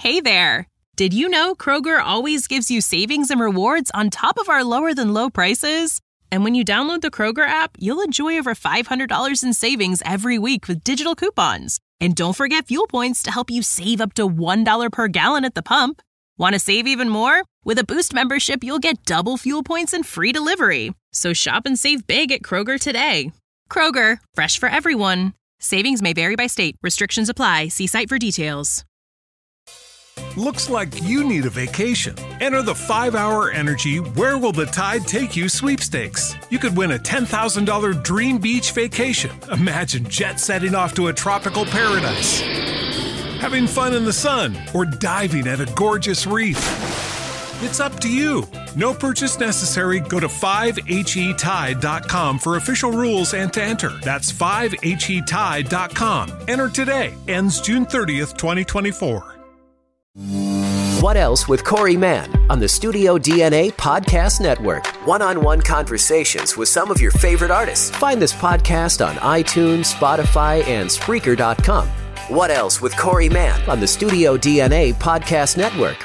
Hey there! Did you know Kroger always gives you savings and rewards on top of our lower-than-low prices? And when you download the Kroger app, you'll enjoy over $500 in savings every week with digital coupons. And don't forget fuel points to help you save up to $1 per gallon at the pump. Want to save even more? With a Boost membership, you'll get double fuel points and free delivery. So shop and save big at Kroger today. Kroger, fresh for everyone. Savings may vary by state. Restrictions apply. See site for details. Looks like you need a vacation. Enter the 5-Hour Energy Where Will the Tide Take You sweepstakes. You could win a $10,000 dream beach vacation. Imagine jet setting off to a tropical paradise, having fun in the sun, or diving at a gorgeous reef. It's up to you. No purchase necessary. Go to 5HETide.com for official rules and to enter. That's 5HETide.com. Enter today. Ends June 30th, 2024. What Else with Corey Mann on the Studio DNA Podcast Network. One-on-one conversations with some of your favorite artists. Find this podcast on iTunes, Spotify, and Spreaker.com. What Else with Corey Mann on the Studio DNA Podcast Network.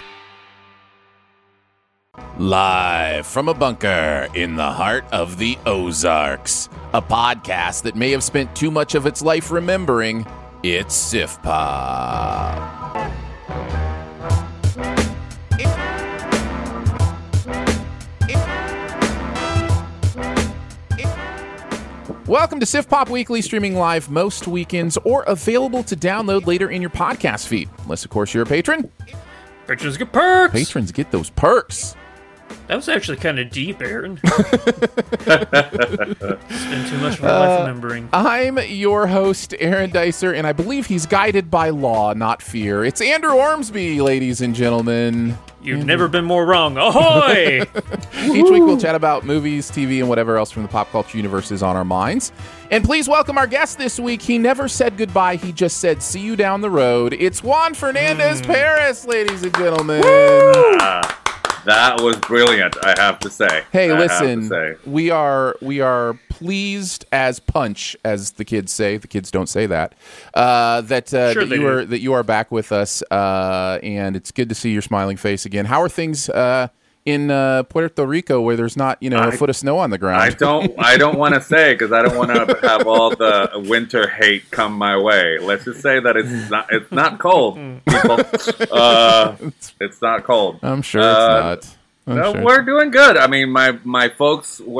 Live from a bunker in the heart of the Ozarks. A podcast that may have spent too much of its life remembering. It's Sif Pop. Welcome to Sif Pop Weekly, streaming live most weekends or available to download later in your podcast feed. Unless, of course, you're a patron. Patrons get perks! Patrons get those perks. That was actually kind of deep, Aaron. Spend too much of my life remembering. I'm your host, Aaron Dicer, and I believe he's guided by law, not fear. It's Andrew Ormsby, ladies and gentlemen. You've never been more wrong. Ahoy! Each week we'll chat about movies, TV, and whatever else from the pop culture universe is on our minds. And please welcome our guest this week. He never said goodbye. He just said, see you down the road. It's Juan Fernandez Paris, ladies and gentlemen. That was brilliant, I have to say. Hey, listen, we are pleased as punch, as the kids say. The kids don't say that. That you are back with us, and it's good to see your smiling face again. How are things in Puerto Rico, where the's not a foot of snow on the ground? I don't want to say, because I don't want to have all the winter hate come my way. Let's just say that it's not cold, people. It's not cold. I'm sure it's not. We're doing good. I mean, my folks who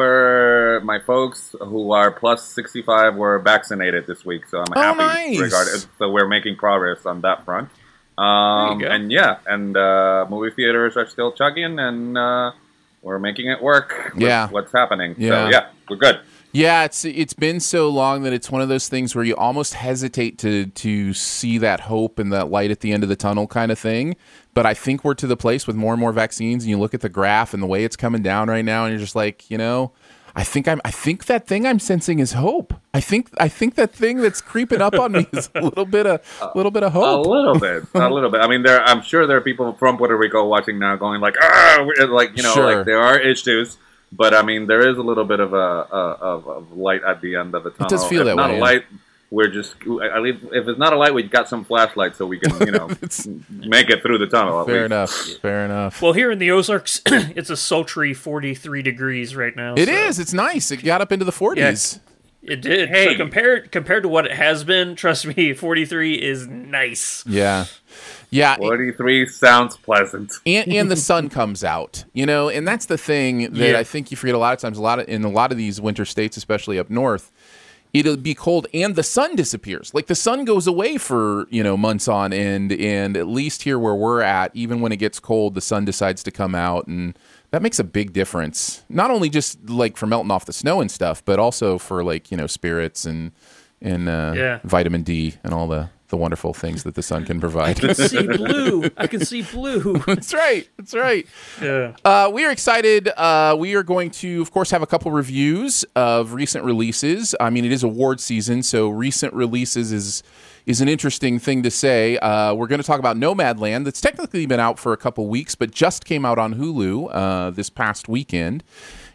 are plus 65 were vaccinated this week, so I'm happy. Nice. So we're making progress on that front. And movie theaters are still chugging, and we're making it work with what's happening. Yeah. So we're good. Yeah, it's been so long that it's one of those things where you almost hesitate to see that hope and that light at the end of the tunnel kind of thing. But I think we're to the place with more and more vaccines, and you look at the graph and the way it's coming down right now, and you're just like, I think that thing I'm sensing is hope. I think that thing that's creeping up on me is a little bit of hope. A little bit. I mean, I'm sure there are people from Puerto Rico watching now, going like, Sure. like there are issues, but I mean, there is a little bit of a light at the end of the tunnel. It does feel that way. Not a light. We're just, if it's not a light, we've got some flashlights so we can, make it through the tunnel. Fair enough. Well, here in the Ozarks, it's a sultry 43 degrees right now. It is. It's nice. It got up into the 40s. Yeah, it did. Hey. So compared to what it has been, trust me, 43 is nice. Yeah. 43 sounds pleasant. And the sun comes out, and that's the thing that I think you forget a lot of times. In a lot of these winter states, especially up north, it'll be cold and the sun disappears. Like the sun goes away for, months on end. And at least here where we're at, even when it gets cold, the sun decides to come out. And that makes a big difference. Not only just like for melting off the snow and stuff, but also for like, spirits and vitamin D and all the wonderful things that the sun can provide. I can see blue. That's right. Yeah. We are excited. We are going to, of course, have a couple reviews of recent releases. I mean, it is award season, so recent releases is an interesting thing to say. We're going to talk about Nomadland, that's technically been out for a couple weeks, but just came out on Hulu this past weekend.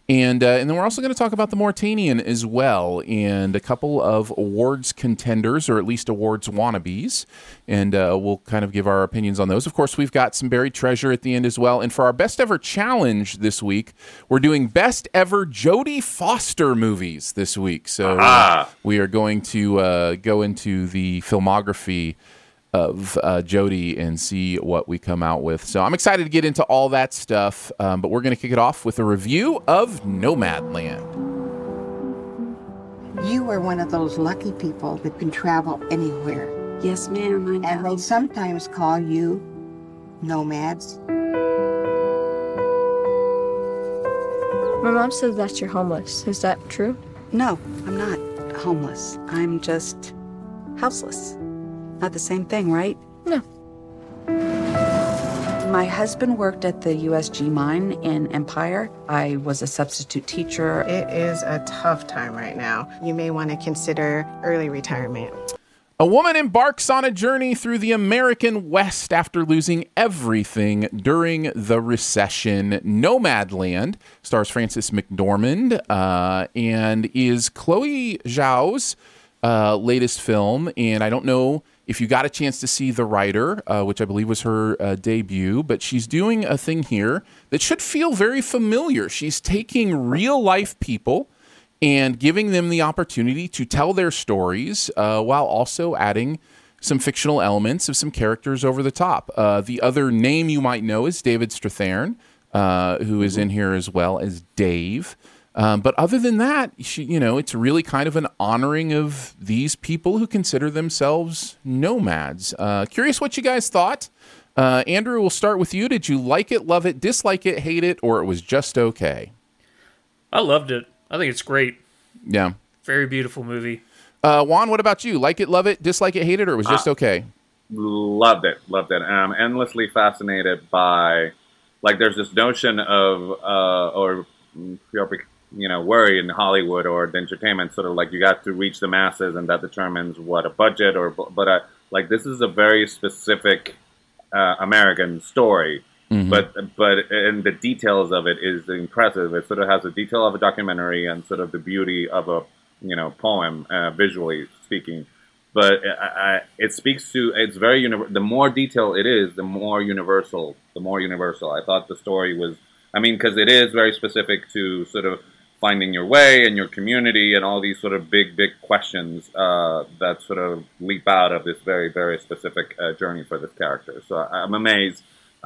And then we're also going to talk about the Mauritanian as well, and a couple of awards contenders, or at least awards wannabes. And we'll kind of give our opinions on those. Of course, we've got some buried treasure at the end as well. And for our best ever challenge this week, we're doing best ever Jodie Foster movies this week. So we are going to go into the filmography of Jodie and see what we come out with. So I'm excited to get into all that stuff, but we're going to kick it off with a review of Nomadland. You are one of those lucky people that can travel anywhere. Yes, ma'am, I know. And they sometimes call you nomads. My mom says that you're homeless. Is that true? No, I'm not homeless. I'm just houseless. Not the same thing, right? No. My husband worked at the USG mine in Empire. I was a substitute teacher. It is a tough time right now. You may want to consider early retirement. A woman embarks on a journey through the American West after losing everything during the recession. Nomadland stars Frances McDormand and is Chloe Zhao's latest film. And I don't know if you got a chance to see The Writer, which I believe was her debut, but she's doing a thing here that should feel very familiar. She's taking real-life people and giving them the opportunity to tell their stories while also adding some fictional elements of some characters over the top. The other name you might know is David Strathairn, who is in here as well as Dave. But other than that, it's really kind of an honoring of these people who consider themselves nomads. Curious what you guys thought. Andrew, we'll start with you. Did you like it, love it, dislike it, hate it, or it was just okay? I loved it. I think it's great. Yeah. Very beautiful movie. Juan, what about you? Like it, love it, dislike it, hate it, or it was just okay? Loved it. And I'm endlessly fascinated by, there's this notion of, worry in Hollywood or the entertainment, sort of you got to reach the masses and that determines what a budget but this is a very specific American story. Mm-hmm. But and the details of it is impressive. It sort of has the detail of a documentary and sort of the beauty of a poem, visually speaking. But it speaks to, it's very the more detail it is, the more universal. I thought the story was, because it is very specific to sort of finding your way and your community and all these sort of big questions that sort of leap out of this very, very specific journey for this character. So I'm amazed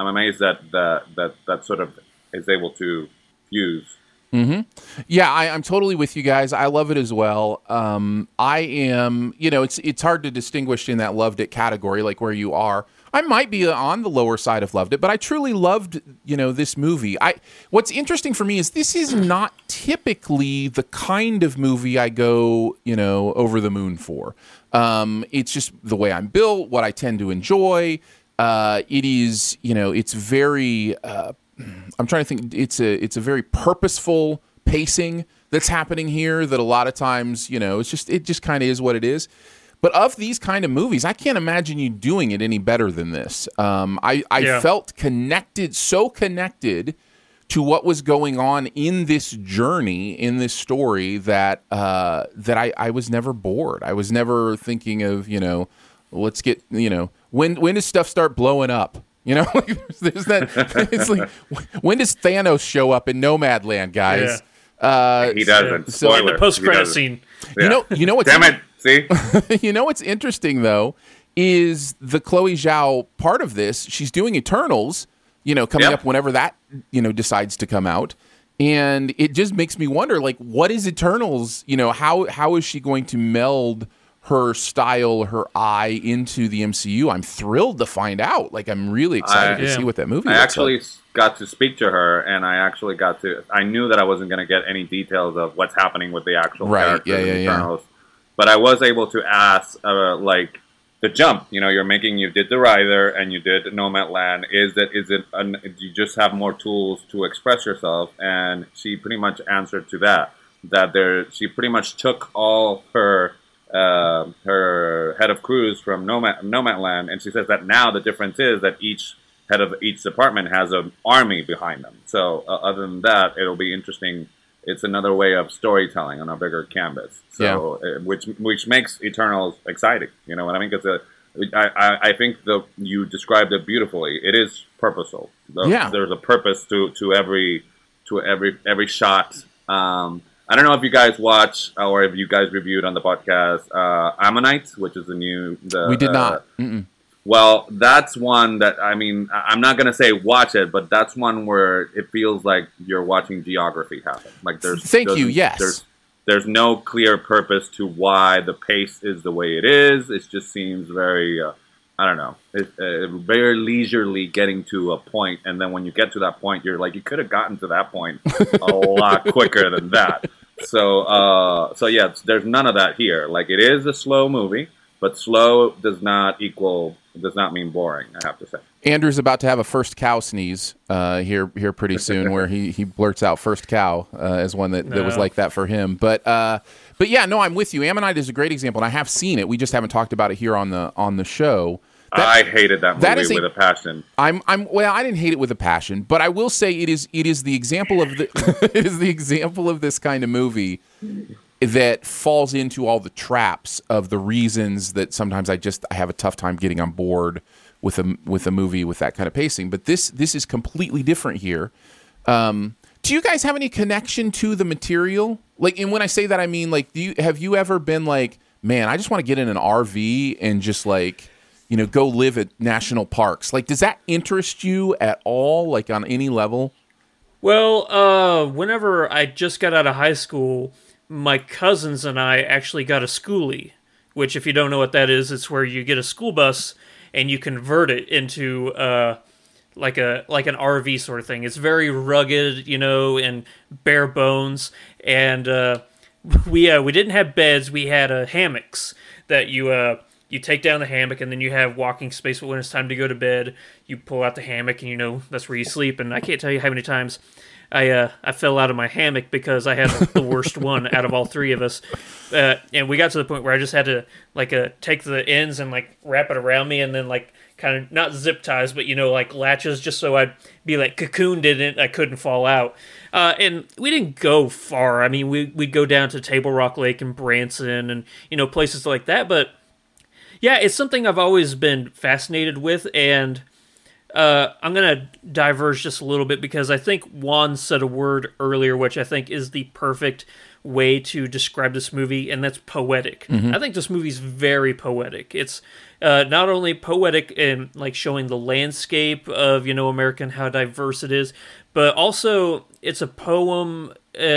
that sort of is able to fuse. Mm-hmm. Yeah, I'm totally with you guys. I love it as well. I am, it's hard to distinguish in that loved it category, like where you are. I might be on the lower side of loved it, but I truly loved, this movie. What's interesting for me is this is not typically the kind of movie I go, over the moon for. It's just the way I'm built, what I tend to enjoy. It is, it's very, I'm trying to think, it's a very purposeful pacing that's happening here that a lot of times, it just kind of is what it is. But of these kind of movies, I can't imagine you doing it any better than this. I felt so connected to what was going on in this journey, in this story, that I was never bored. I was never thinking of, let's get, when does stuff start blowing up? There's that. It's like, when does Thanos show up in Nomadland, guys? Yeah. He doesn't. Spoiler. In the post-credit scene. Yeah. You know what's damn it. See? What's interesting though is the Chloe Zhao part of this. She's doing Eternals, coming up whenever that decides to come out, and it just makes me wonder, what is Eternals? How is she going to meld her style, her eye into the MCU? I'm thrilled to find out. I'm really excited to see what that movie looks like. I actually got to speak to her, and I knew that I wasn't going to get any details of what's happening with the actual characters in Eternals. But I was able to ask, the jump. You did The Writer and you did Nomadland. Do you just have more tools to express yourself? And she pretty much answered to that. She pretty much took all her head of crews from Nomadland, and she says that now the difference is that each head of each department has an army behind them. So other than that, it'll be interesting it's another way of storytelling on a bigger canvas. So, which makes Eternals exciting. You know what I mean? Because I think you described it beautifully. It is purposeful. There's a purpose to every shot. I don't know if you guys watch or if you guys reviewed on the podcast Ammonite, which is we did not. Well, that's one that, I mean, I'm not going to say watch it, but that's one where it feels like you're watching geography happen. Like there's no clear purpose to why the pace is the way it is. It just seems very, I don't know, very leisurely getting to a point. And then when you get to that point, you're like, you could have gotten to that point a lot quicker than that. So yeah, there's none of that here. Like, it is a slow movie, but slow does not mean boring, I have to say. Andrew's about to have a first cow sneeze here pretty soon, where he blurts out "first cow" as one that was like that for him. But yeah, no, I'm with you. Ammonite is a great example, and I have seen it. We just haven't talked about it here on the show. I hated that movie with a passion. Well, I didn't hate it with a passion, but I will say it is the example of it is the example of this kind of movie that falls into all the traps of the reasons that sometimes I have a tough time getting on board with a movie with that kind of pacing. But this is completely different here. Do you guys have any connection to the material? Like, and when I say that, I mean, like, have you ever been like, man, I just want to get in an RV and just, like, you know, go live at national parks? Like, does that interest you at all, like, on any level? Well, whenever I just got out of high school, my cousins and I actually got a schoolie, which, if you don't know what that is, it's where you get a school bus and you convert it into like an RV sort of thing. It's very rugged, you know, and bare bones. And we didn't have beds. We had hammocks that you take down the hammock, and then you have walking space. But when it's time to go to bed, you pull out the hammock, and you know that's where you sleep. And I can't tell you how many times I fell out of my hammock because I had the worst one out of all three of us. And we got to the point where I just had to take the ends and like wrap it around me, and then like kind of not zip ties, but you know, like latches, just so I'd be like cocooned in it. I couldn't fall out. And we didn't go far. I mean, we'd go down to Table Rock Lake and Branson and, you know, places like that. But yeah, it's something I've always been fascinated with. And I'm going to diverge just a little bit because I think Juan said a word earlier, which I think is the perfect way to describe this movie, and that's poetic. Mm-hmm. I think this movie's very poetic. It's not only poetic in like showing the landscape of, you know, America and how diverse it is, but also it's a poem,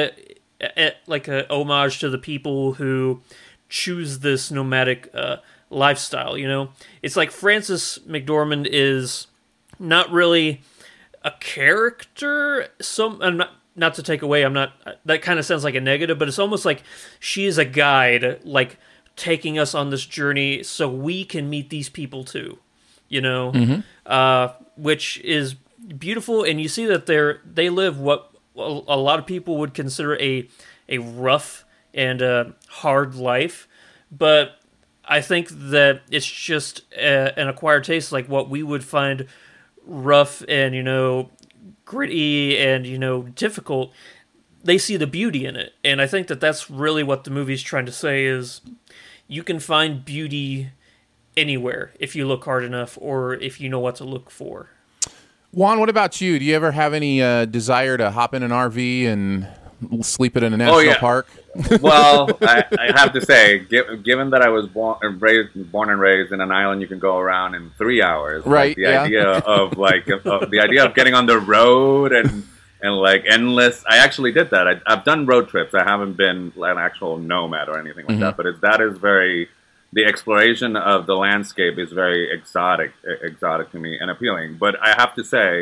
like a homage to the people who choose this nomadic lifestyle. You know, it's like Frances McDormand is not really a character. Not to take away, that kind of sounds like a negative, but it's almost like she is a guide, like taking us on this journey so we can meet these people too, you know, mm-hmm. Which is beautiful. And you see that they live what a lot of people would consider a rough and hard life, but I think that it's just an acquired taste, like what we would find rough and, you know, gritty and, you know, difficult. They see the beauty in it, and I think that that's really what the movie's trying to say is you can find beauty anywhere if you look hard enough or if you know what to look for. Juan, what about you? Do you ever have any desire to hop in an RV and sleep in a national park? Well, I have to say, given that I was born and raised in an island you can go around in 3 hours, right? Like the idea of getting on the road and like endless. I actually did that. I've done road trips. I haven't been an actual nomad or anything like that. But that is very. The exploration of the landscape is very exotic to me and appealing. But I have to say,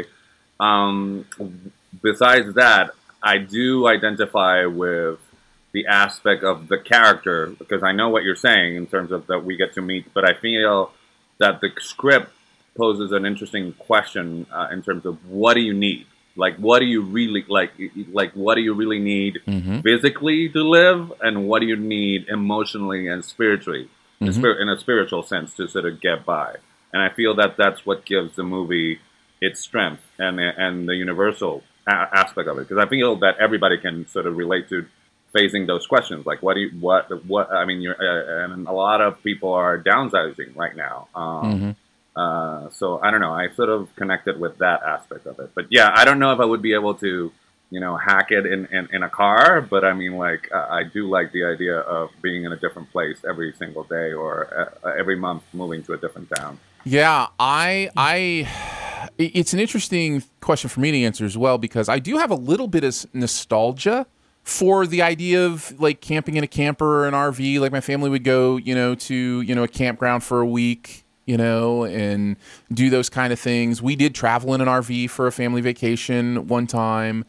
besides that, I do identify with the aspect of the character, because I know what you're saying in terms of that we get to meet, but I feel that the script poses an interesting question in terms of what do you need? Like, what do you really like what do you really need physically to live, and what do you need emotionally and spiritually, in a spiritual sense, to sort of get by? And I feel that that's what gives the movie its strength and the universal aspect of it, because I feel that everybody can sort of relate to facing those questions. Like, what I mean, and a lot of people are downsizing right now. So I don't know. I sort of connected with that aspect of it. But yeah, I don't know if I would be able to, hack it in a car. But I mean, like, I do like the idea of being in a different place every single day or every month moving to a different town. Yeah, it's an interesting question for me to answer as well, because I do have a little bit of nostalgia for the idea of like camping in a camper or an RV. Like my family would go, to, a campground for a week, and do those kind of things. We did travel in an RV for a family vacation one time.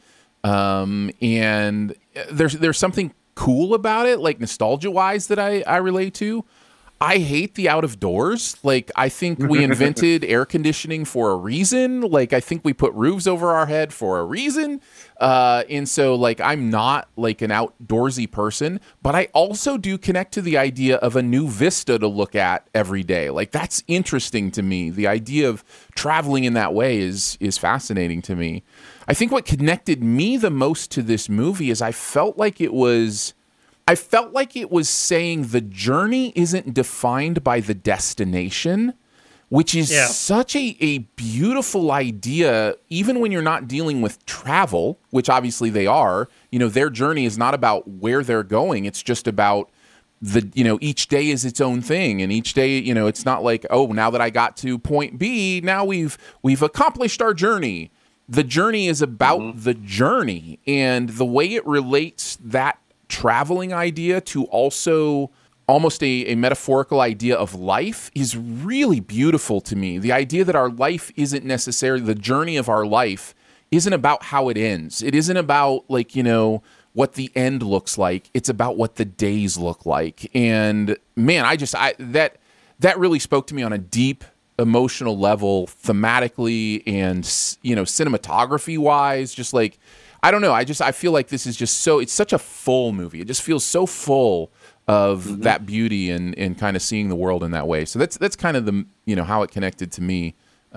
And there's something cool about it, like nostalgia wise, that I relate to. I hate the out of doors. Like, I think we invented air conditioning for a reason. Like, I think we put roofs over our head for a reason. And so, like, I'm not like an outdoorsy person, but I also do connect to the idea of a new vista to look at every day. Like, that's interesting to me. The idea of traveling in that way is fascinating to me. I think what connected me the most to this movie is I felt like it was saying the journey isn't defined by the destination, which is such a beautiful idea, even when you're not dealing with travel, which obviously they are. Their journey is not about where they're going. It's just about each day is its own thing. And each day, it's not like, oh, now that I got to point B, now we've accomplished our journey. The journey is about the journey, and the way it relates that traveling idea to also almost a metaphorical idea of life is really beautiful to me. The idea that our life isn't necessarily, the journey of our life isn't about how it ends. It isn't about like, what the end looks like. It's about what the days look like. And man, that really spoke to me on a deep emotional level, thematically and, cinematography wise, just like, I don't know. I feel like this is just it's such a full movie. It just feels so full of that beauty and kind of seeing the world in that way. So that's kind of the, how it connected to me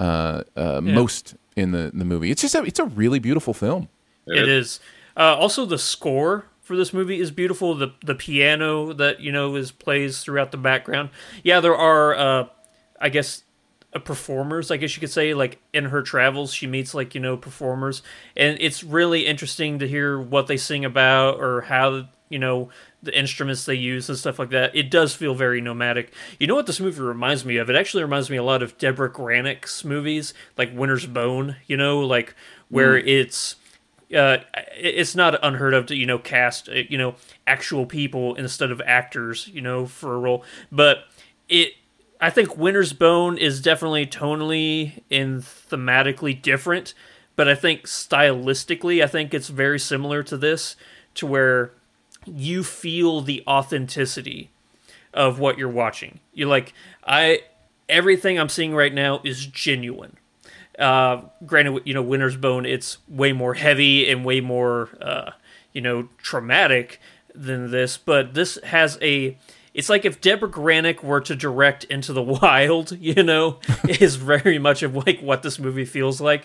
most in the movie. It's a really beautiful film. It is. Also, the score for this movie is beautiful. The piano that, plays throughout the background. Yeah, there are, I guess, performers, I guess you could say. Like in her travels, she meets performers, and it's really interesting to hear what they sing about or how the instruments they use and stuff like that. It does feel very nomadic. You know what this movie reminds me of? It actually reminds me a lot of Deborah Granik's movies, like Winter's Bone. Like where it's not unheard of to cast actual people instead of actors for a role, but I think Winter's Bone is definitely tonally and thematically different, but I think stylistically, I think it's very similar to this, to where you feel the authenticity of what you're watching. You're like, everything I'm seeing right now is genuine. Granted, Winter's Bone, it's way more heavy and way more, traumatic than this, but this has it's like if Deborah Granik were to direct Into the Wild, is very much of like what this movie feels like.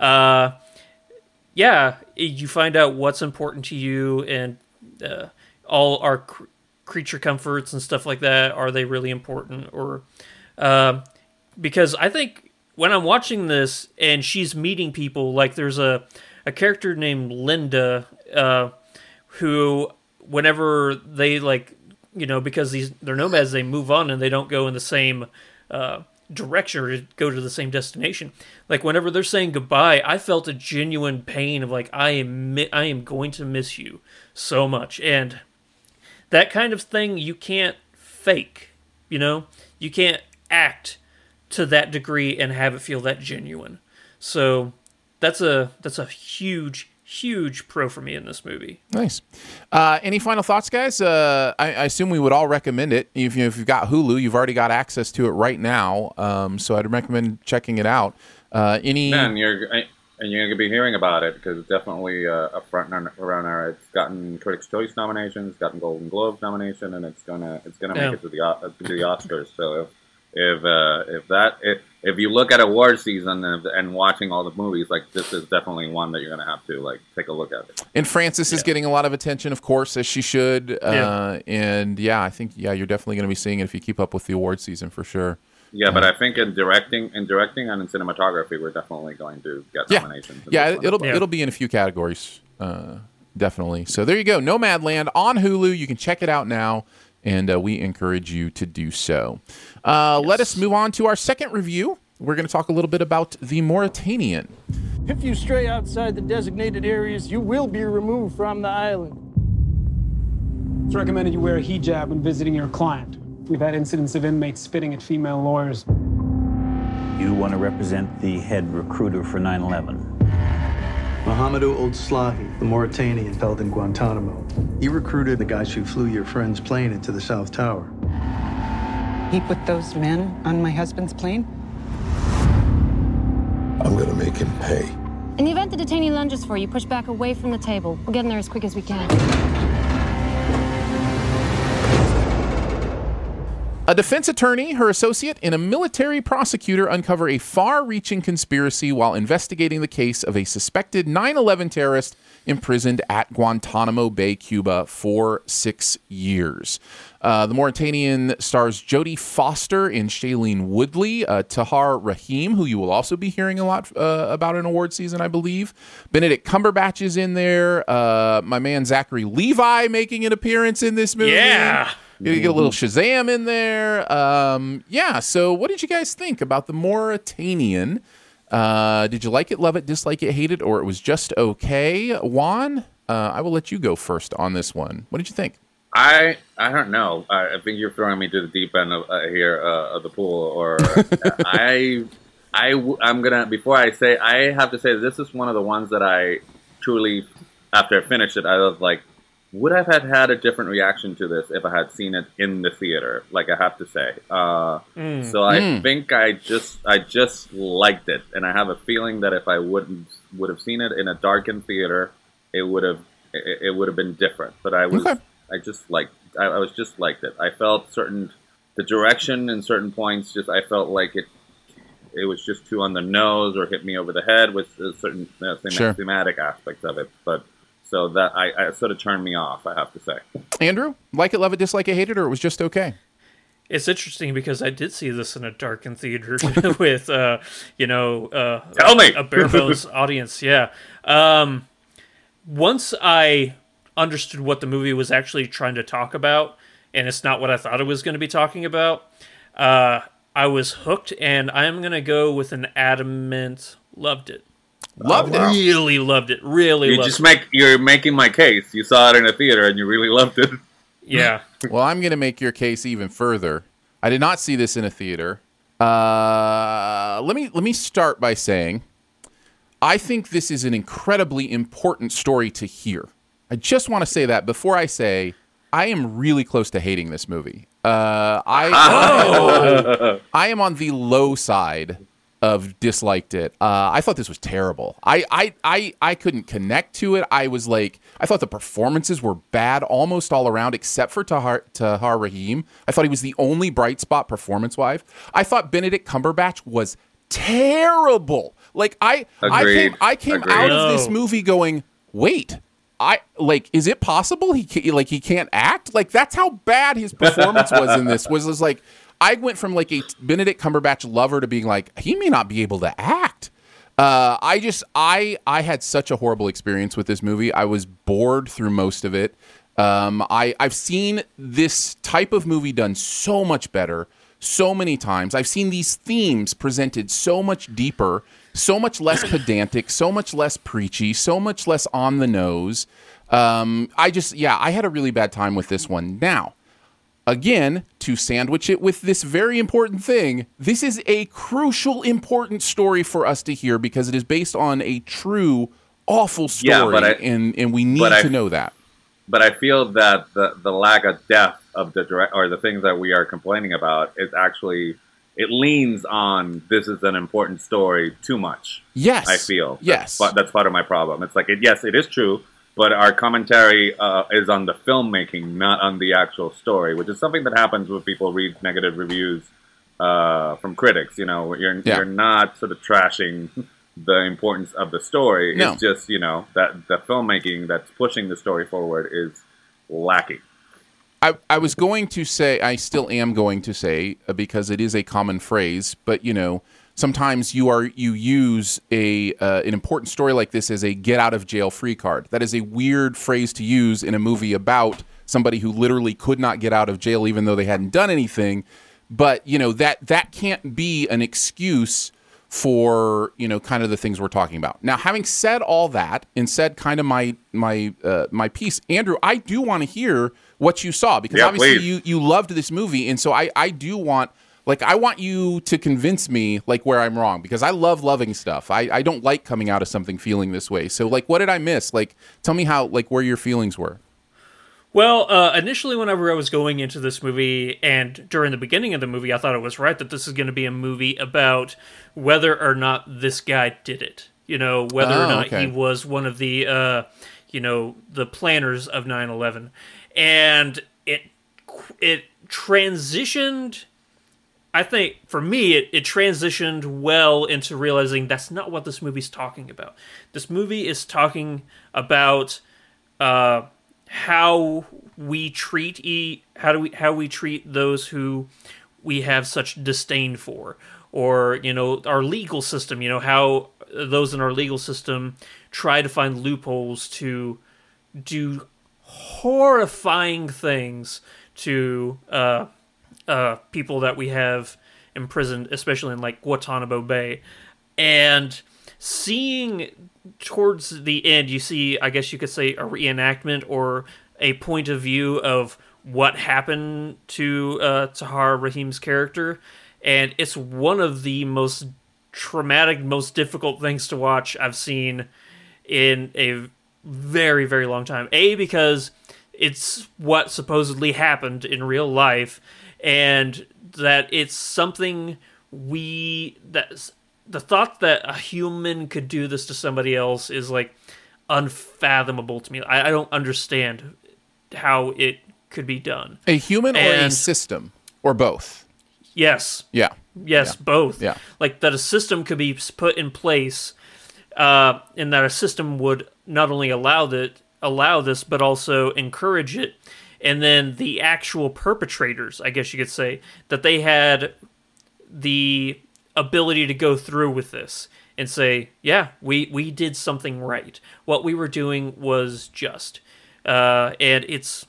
You find out what's important to you, and all our creature comforts and stuff like that. Are they really important? Or because I think when I'm watching this and she's meeting people, like there's a character named Linda who, whenever they because they're nomads, they move on and they don't go in the same direction or go to the same destination. Like whenever they're saying goodbye, I felt a genuine pain of like, I am going to miss you so much. And that kind of thing you can't fake, you can't act to that degree and have it feel that genuine. So that's a huge pro for me in this movie. Nice. Any final thoughts, guys? I assume we would all recommend it. If you've got Hulu, you've already got access to it right now. So I'd recommend checking it out. And you're going to be hearing about it because it's definitely a front runner. It's gotten Critics' Choice nominations, it's gotten Golden Globes nomination, and it's gonna make it to the Oscars. So if you look at award season and watching all the movies, like this is definitely one that you're going to have to like take a look at it. And Frances is getting a lot of attention, of course, as she should. And I think you're definitely going to be seeing it if you keep up with the award season for sure. Yeah, but I think in directing and in cinematography, we're definitely going to get nominations. It'll be in a few categories, definitely. So there you go, Nomadland on Hulu. You can check it out now, and we encourage you to do so. Let us move on to our second review. We're going to talk a little bit about The Mauritanian. If you stray outside the designated areas, you will be removed from the island. It's recommended you wear a hijab when visiting your client. We've had incidents of inmates spitting at female lawyers. You want to represent the head recruiter for 9/11. Mohamedou Ould Slahi, the Mauritanian held in Guantanamo. He recruited the guys who flew your friend's plane into the South Tower. He put those men on my husband's plane? I'm gonna make him pay. In the event the detainee lunges for you, push back away from the table. We'll get in there as quick as we can. A defense attorney, her associate, and a military prosecutor uncover a far-reaching conspiracy while investigating the case of a suspected 9/11 terrorist imprisoned at Guantanamo Bay, Cuba, for 6 years. The Mauritanian stars Jodie Foster and Shailene Woodley, Tahar Rahim, who you will also be hearing a lot about in award season, I believe. Benedict Cumberbatch is in there. My man Zachary Levi making an appearance in this movie. Yeah. You get a little Shazam in there. So what did you guys think about The Mauritanian? Did you like it, love it, dislike it, hate it, or it was just okay? Juan, I will let you go first on this one. What did you think? I don't know. I think you're throwing me to the deep end of the pool. Or I'm gonna, before I say, I have to say this is one of the ones that I truly, after I finished it, I was like, would I have had a different reaction to this if I had seen it in the theater? Like, I have to say. So I think I just liked it, and I have a feeling that if I would have seen it in a darkened theater, it would have been different. But I was I was just liked it. I felt the direction in certain points. I felt like it was just too on the nose or hit me over the head with certain thematic aspects of it, but. So that I sort of turned me off, I have to say. Andrew, like it, love it, dislike it, hate it, or it was just okay? It's interesting because I did see this in a darkened theater with, Tell me! A bare bones audience. Yeah. Once I understood what the movie was actually trying to talk about, and it's not what I thought it was going to be talking about, I was hooked, and I'm going to go with an adamant loved it. Loved it. Really loved it. Really loved it. You're making my case. You saw it in a theater and you really loved it. Yeah. Well, I'm going to make your case even further. I did not see this in a theater. Let me start by saying I think this is an incredibly important story to hear. I just want to say that before I say I am really close to hating this movie. I am on the low side of disliked it. I thought this was terrible. I couldn't connect to it. I thought the performances were bad almost all around, except for Tahar Rahim. I thought he was the only bright spot performance-wise. I thought Benedict Cumberbatch was terrible. Like I came out of this movie going, wait, is it possible he can't act? Like that's how bad his performance was in this. Was like. I went from like a Benedict Cumberbatch lover to being like, he may not be able to act. I had such a horrible experience with this movie. I was bored through most of it. I've seen this type of movie done so much better, so many times. I've seen these themes presented so much deeper, so much less pedantic, so much less preachy, so much less on the nose. I had a really bad time with this one. Now, again, to sandwich it with this very important thing, this is a crucial, important story for us to hear because it is based on a true, awful story, and we need to know that. But I feel that the lack of depth of the things that we are complaining about is actually, it leans on this is an important story too much. Yes. I feel. Yes. That's part of my problem. It's like, yes, it is true. But our commentary is on the filmmaking, not on the actual story, which is something that happens when people read negative reviews from critics. You know, you're not sort of trashing the importance of the story. No. It's just, you know, that the filmmaking that's pushing the story forward is lacking. I was going to say, I still am going to say, because it is a common phrase, but, you know, sometimes you use an important story like this as a get out of jail free card. That is a weird phrase to use in a movie about somebody who literally could not get out of jail even though they hadn't done anything. But, you know, that can't be an excuse for, you know, kind of the things we're talking about. Now, having said all that and said kind of my piece, Andrew, I do want to hear what you saw, because obviously you loved this movie, and so I do want, like, I want you to convince me, like, where I'm wrong, because I love loving stuff. I don't like coming out of something feeling this way. So, like, what did I miss? Like, tell me how, like, where your feelings were. Well, initially, whenever I was going into this movie, and during the beginning of the movie, I thought it was right that this is going to be a movie about whether or not this guy did it. You know, whether or not he was one of the, you know, the planners of 9/11. And it transitioned, I think, for me, it transitioned well into realizing that's not what this movie's talking about. This movie is talking about how we treat those who we have such disdain for, or, you know, our legal system. You know, how those in our legal system try to find loopholes to do horrifying things to people that we have imprisoned, especially in, like, Guantanamo Bay. And seeing towards the end, you see, I guess you could say, a reenactment or a point of view of what happened to Tahar Rahim's character. And it's one of the most traumatic, most difficult things to watch I've seen in a very, very long time. Because it's what supposedly happened in real life, and that it's something the thought that a human could do this to somebody else is, like, unfathomable to me. I don't understand how it could be done. A human or a system, or both? Yes. Yeah. Yes, both. Yeah. Like, that a system could be put in place, and that a system would not only allow this, but also encourage it. And then the actual perpetrators, I guess you could say, that they had the ability to go through with this and say, yeah, we did something right. What we were doing was just. And it's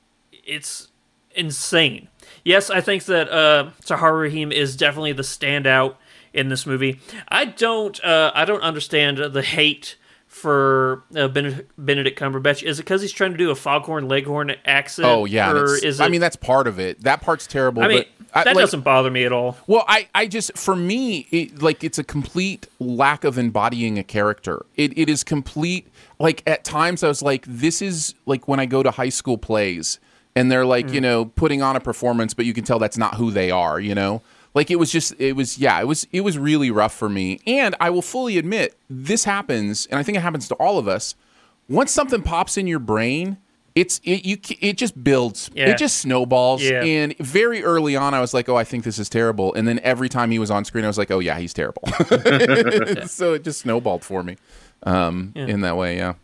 insane. Yes, I think that Tahar Rahim is definitely the standout in this movie. I don't understand the hate for Benedict Cumberbatch. Is it because he's trying to do a Foghorn Leghorn accent? Oh yeah, or is it... I mean, that's part of it. That part's terrible. I mean, but that doesn't bother me at all. Well, I just, for me, it's a complete lack of embodying a character. It is complete. Like, at times I was like, this is like when I go to high school plays and they're like, you know, putting on a performance, but you can tell that's not who they are, you know? Like, it was really rough for me. And I will fully admit, this happens, and I think it happens to all of us. Once something pops in your brain, it just builds. Yeah. It just snowballs. Yeah. And very early on, I was like, oh, I think this is terrible. And then every time he was on screen, I was like, oh, yeah, he's terrible. So it just snowballed for me in that way, yeah.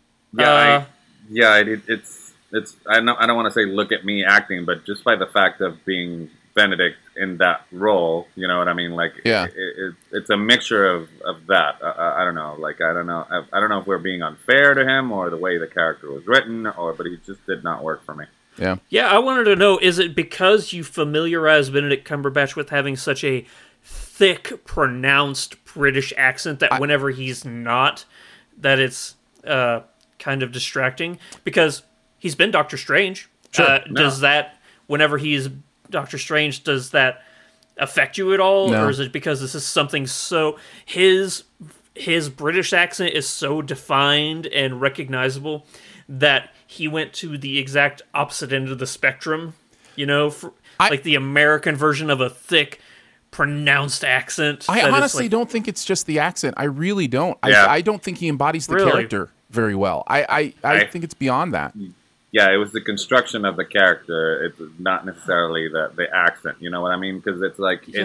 It's I don't want to say look at me acting, but just by the fact of being Benedict in that role, you know what I mean? Like, it's a mixture of that. I don't know. Like, I don't know if we're being unfair to him or the way the character was written, but he just did not work for me. Yeah. Yeah, I wanted to know, is it because you familiarize Benedict Cumberbatch with having such a thick, pronounced British accent that whenever he's not, that it's kind of distracting? Because he's been Doctor Strange. Sure. Does that, whenever he's Doctor Strange, does that affect you at all? No. Or is it because this is something so... His British accent is so defined and recognizable that he went to the exact opposite end of the spectrum, you know? Like the American version of a thick, pronounced accent. I honestly don't think it's just the accent. I really don't. Yeah. I don't think he embodies the character very well. I think it's beyond that. Yeah, it was the construction of the character. It's not necessarily the accent. You know what I mean? Because it's like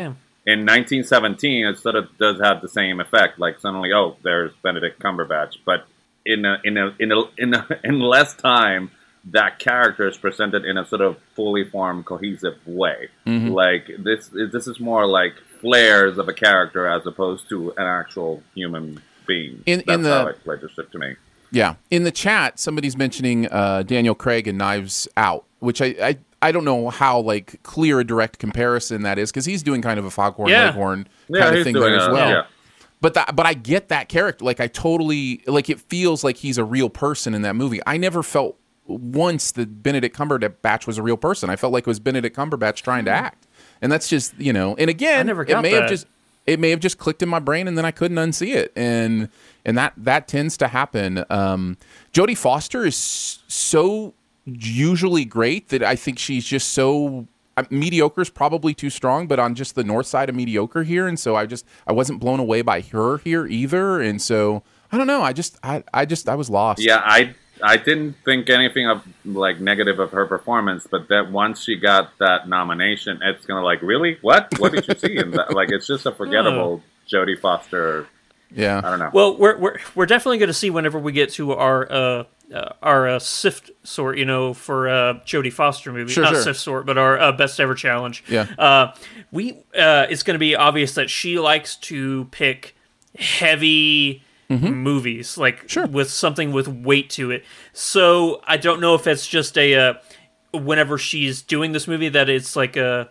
in 1917, it sort of does have the same effect. Like suddenly, oh, there's Benedict Cumberbatch. But in less time, that character is presented in a sort of fully formed, cohesive way. Mm-hmm. Like this is more like flares of a character as opposed to an actual human being. That's how it registered to me. Yeah. In the chat, somebody's mentioning Daniel Craig and Knives Out, which I don't know how like clear a direct comparison that is, because he's doing kind of a Foghorn Leghorn kind of thing there as well. Yeah. But I get that character. Like I totally like it feels like he's a real person in that movie. I never felt once that Benedict Cumberbatch was a real person. I felt like it was Benedict Cumberbatch trying to act. And that's just, and again, it may have just clicked in my brain and then I couldn't unsee it. And that tends to happen. Jodie Foster is so usually great that I think she's just so mediocre is probably too strong, but on just the north side of mediocre here. And so I wasn't blown away by her here either. And so I don't know. I was lost. Yeah. I didn't think anything of like negative of her performance, but that once she got that nomination, it's gonna like, really? What did you see? And like, it's just a forgettable Jodie Foster. Yeah, I don't know. Well, we're definitely going to see whenever we get to our SIFT sort, for Jodie Foster movie, sure. SIFT sort, but our best ever challenge. Yeah, it's going to be obvious that she likes to pick heavy movies, like with something with weight to it. So I don't know if it's just whenever she's doing this movie that it's like a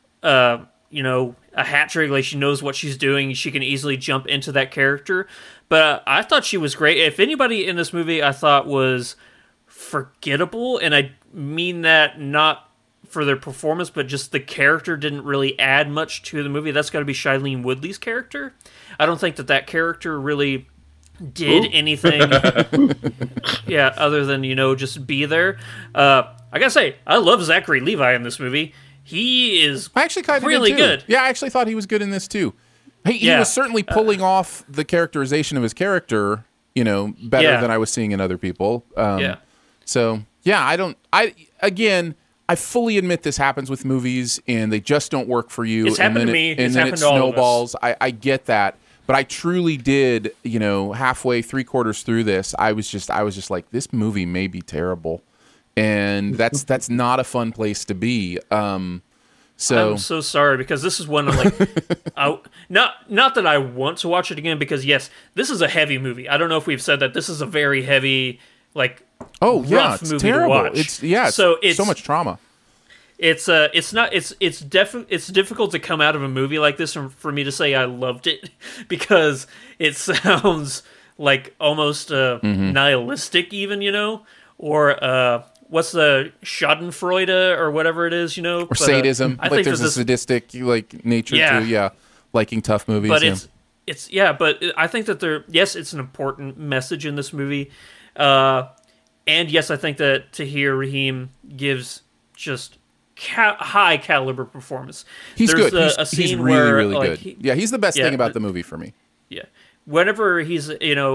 hat trick, like she knows what she's doing, she can easily jump into that character. But I thought she was great. If anybody in this movie I thought was forgettable, and I mean that not for their performance, but just the character didn't really add much to the movie, that's got to be Shailene Woodley's character. I don't think that character really did anything other than just be there. I gotta say, I love Zachary Levi in this movie. He is actually kind of really good. Yeah, I actually thought he was good in this too. He was certainly pulling off the characterization of his character, better than I was seeing in other people. So yeah, I fully admit this happens with movies and they just don't work for you. It's happened to me. And then it snowballs. I get that. But I truly did, halfway, 3/4 through this, I was just like, this movie may be terrible. And that's not a fun place to be. I'm so sorry, because this is one of like, not that I want to watch it again, because yes, this is a heavy movie. I don't know if we've said that this is a very heavy, like, rough it's movie terrible. to watch. It's so much trauma. It's difficult to come out of a movie like this and for me to say I loved it, because it sounds like almost nihilistic even, or what's the Schadenfreude or whatever it is, or sadism. I like think there's a sadistic nature to liking tough movies. But but I think that it's an important message in this movie, and yes, I think that Tahir Rahim gives just high caliber performance. He's good. He's really good. He's the best thing about the movie for me. Yeah, whenever he's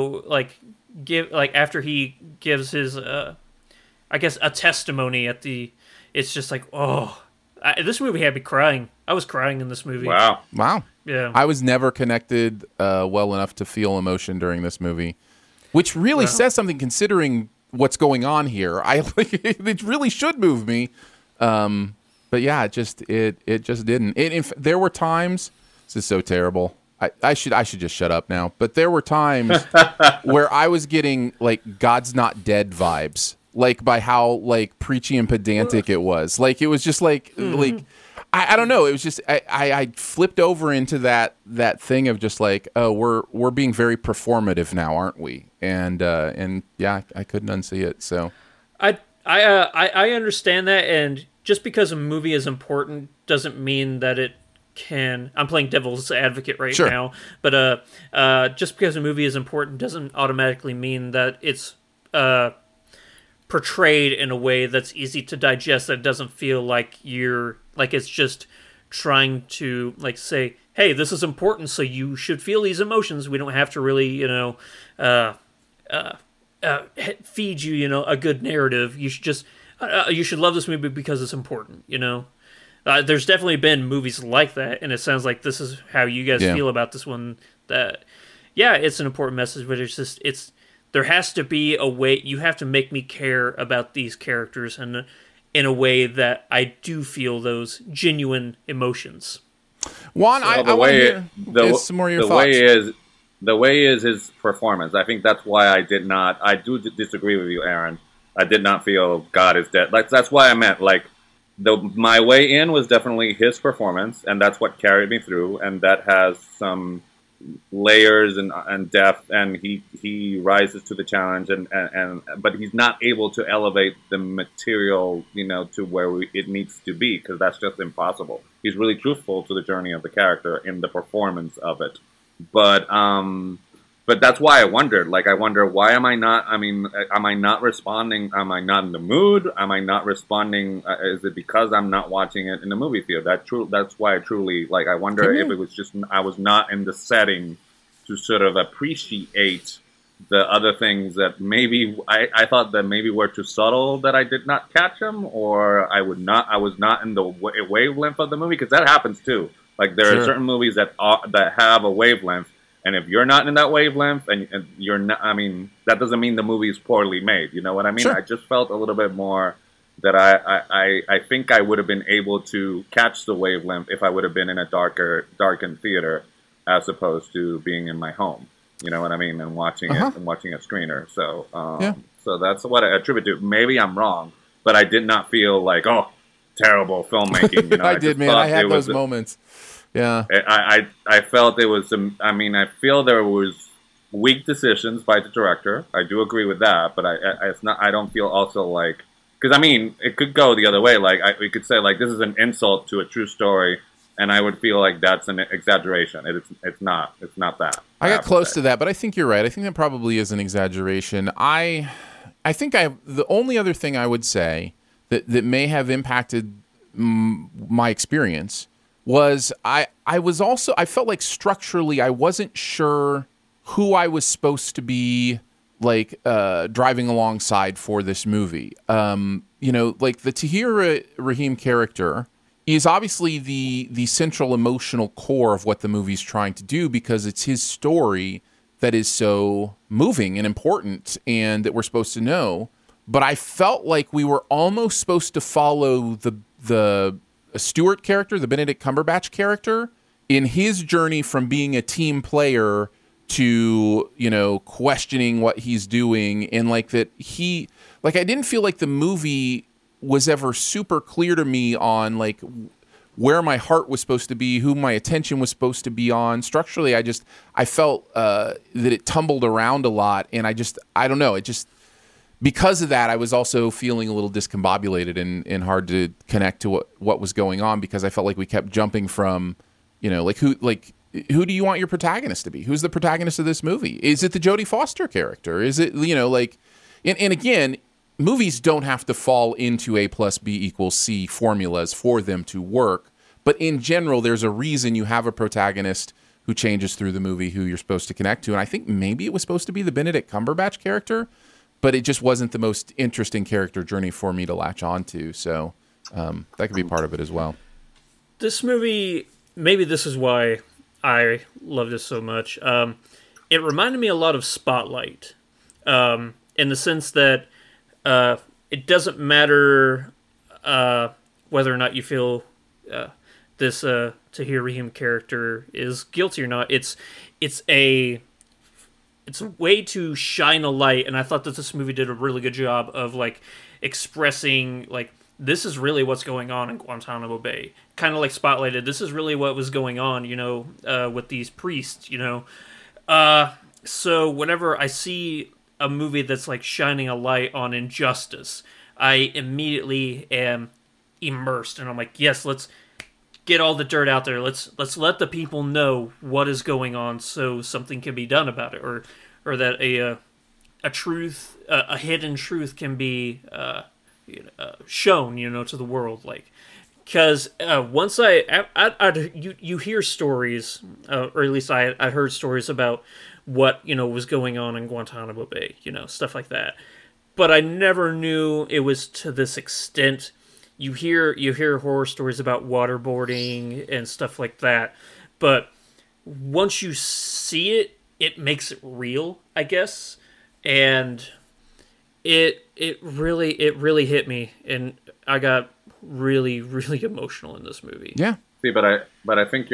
after he gives his I guess a testimony at the, it's just like, this movie had me crying. I was crying in this movie. Wow. Yeah. I was never connected well enough to feel emotion during this movie, which really says something considering what's going on here. It really should move me. But yeah, it just didn't. There were times, this is so terrible. I should just shut up now. But there were times where I was getting like God's Not Dead vibes, like by how like preachy and pedantic it was. Like it was just like I don't know. It was just I flipped over into that thing of just like, oh, we're being very performative now, aren't we? And yeah, I couldn't unsee it. So I understand that, and just because a movie is important doesn't mean that it can. I'm playing devil's advocate right now, but just because a movie is important doesn't automatically mean that it's portrayed in a way that's easy to digest, that doesn't feel like it's just trying to like say, hey, this is important, so you should feel these emotions. We don't have to really, feed you, a good narrative. You should just you should love this movie because it's important, There's definitely been movies like that, and it sounds like this is how you guys feel about this one. That, yeah, it's an important message, but there has to be a way. You have to make me care about these characters, and in a way that I do feel those genuine emotions. Juan, I want to hear some more of your thoughts. The way is his performance. I think that's why I do disagree with you, Aaron. I did not feel God is dead. Like, that's why I meant, like, my way in was definitely his performance, and that's what carried me through, and that has some layers and depth, and he rises to the challenge, but he's not able to elevate the material, to where it needs to be, because that's just impossible. He's really truthful to the journey of the character in the performance of it, but that's why I wondered. Like, I wonder, why am I not? I mean, am I not responding? Am I not in the mood? Am I not responding? Is it because I'm not watching it in the movie theater? That's why I truly, like, I wonder if it was just I was not in the setting to sort of appreciate the other things that maybe I thought that maybe were too subtle, that I did not catch them, or I was not in the wavelength of the movie, because that happens too. Like, there are certain movies that have a wavelength. And if you're not in that wavelength, and you're not, I mean, that doesn't mean the movie is poorly made. You know what I mean? Sure. I just felt a little bit more that I think I would have been able to catch the wavelength if I would have been in a darkened theater, as opposed to being in my home. You know what I mean? And watching it and watching a screener. So, so that's what I attribute to. Maybe I'm wrong, but I did not feel like, oh, terrible filmmaking. I did, man. I had those moments. Yeah, I felt it was. I feel there was weak decisions by the director. I do agree with that, but it's not. I don't feel also like, because I mean, it could go the other way. Like, we could say, like, this is an insult to a true story, and I would feel like that's an exaggeration. It's not. It's not that. I got close to that, but I think you're right. I think that probably is an exaggeration. I think the only other thing I would say that may have impacted my experience was I felt like structurally I wasn't sure who I was supposed to be, like, driving alongside for this movie. Like, the Tahir Rahim character is obviously the central emotional core of what the movie's trying to do, because it's his story that is so moving and important and that we're supposed to know. But I felt like we were almost supposed to follow the Stewart character, the Benedict Cumberbatch character, in his journey from being a team player to, questioning what he's doing. And like that I didn't feel like the movie was ever super clear to me on, like, where my heart was supposed to be, who my attention was supposed to be on. Structurally, I felt that it tumbled around a lot. And I don't know, because of that, I was also feeling a little discombobulated and hard to connect to what was going on, because I felt like we kept jumping from, who do you want your protagonist to be? Who's the protagonist of this movie? Is it the Jodie Foster character? Is it, and again, movies don't have to fall into A + B = C formulas for them to work. But in general, there's a reason you have a protagonist who changes through the movie, who you're supposed to connect to. And I think maybe it was supposed to be the Benedict Cumberbatch character, but it just wasn't the most interesting character journey for me to latch onto. So that could be part of it as well. This movie, maybe this is why I love this so much. It reminded me a lot of Spotlight, in the sense that it doesn't matter whether or not you feel this Tahir Rahim character is guilty or not. It's a way to shine a light, and I thought that this movie did a really good job of, like, expressing, like, this is really what's going on in Guantanamo Bay. Kind of like Spotlight did. This is really what was going on, with these priests, So whenever I see a movie that's, like, shining a light on injustice, I immediately am immersed, and I'm like, yes, let's get all the dirt out there. Let's let the people know what is going on, so something can be done about it, or that a truth, a hidden truth, can be shown, to the world. Like, because once you hear stories, or at least I heard stories about what was going on in Guantanamo Bay, stuff like that. But I never knew it was to this extent. you hear horror stories about waterboarding and stuff like that, but once you see it, it makes it real, I guess, and it really hit me, and I got really, really emotional in this movie. Yeah. See, but I think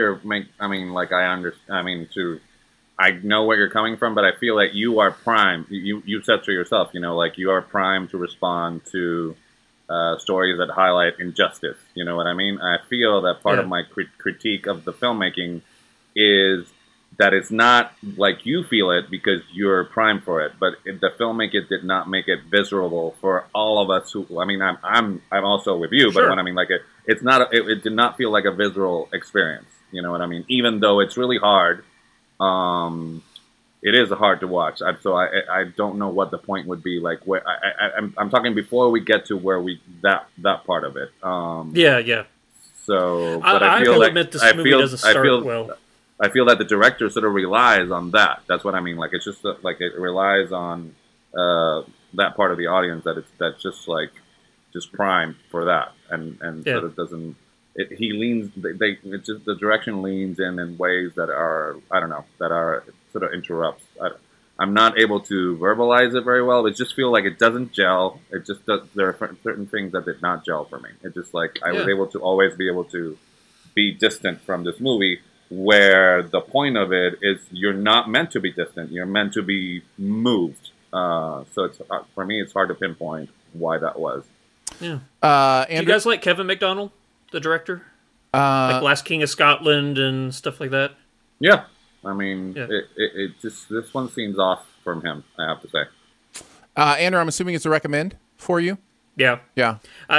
I know where you're coming from, but I feel like you are primed. You said to yourself, like you are primed to respond to stories that highlight injustice. You know what I mean? I feel that part of my critique of the filmmaking is that it's not like you feel it because you're primed for it, but the filmmaker did not make it visceral for all of us who. I mean, I'm also with you, but when I mean like it's not. It did not feel like a visceral experience. You know what I mean? Even though it's really hard, it is hard to watch. I don't know what the point would be. Like where I'm talking before we get to where that part of it. Yeah. So, but I feel will like admit this movie doesn't start well. I feel that the director sort of relies on that. That's what I mean. Like it's just like it relies on that part of the audience that's just primed for that, and sort of doesn't. He leans. The direction leans in ways that are sort of interrupts. I'm not able to verbalize it very well. It just feels like it doesn't gel. It just does. There are certain things that did not gel for me. It just like I was able to always be able to be distant from this movie. Where the point of it is you're not meant to be distant. You're meant to be moved. So it's for me, it's hard to pinpoint why that was. Yeah. Do you guys like Kevin MacDonald, the director? Like Last King of Scotland and stuff like that? Yeah. I mean, it just, this one seems off from him, I have to say. Andrew, I'm assuming it's a recommend for you? Yeah. Yeah.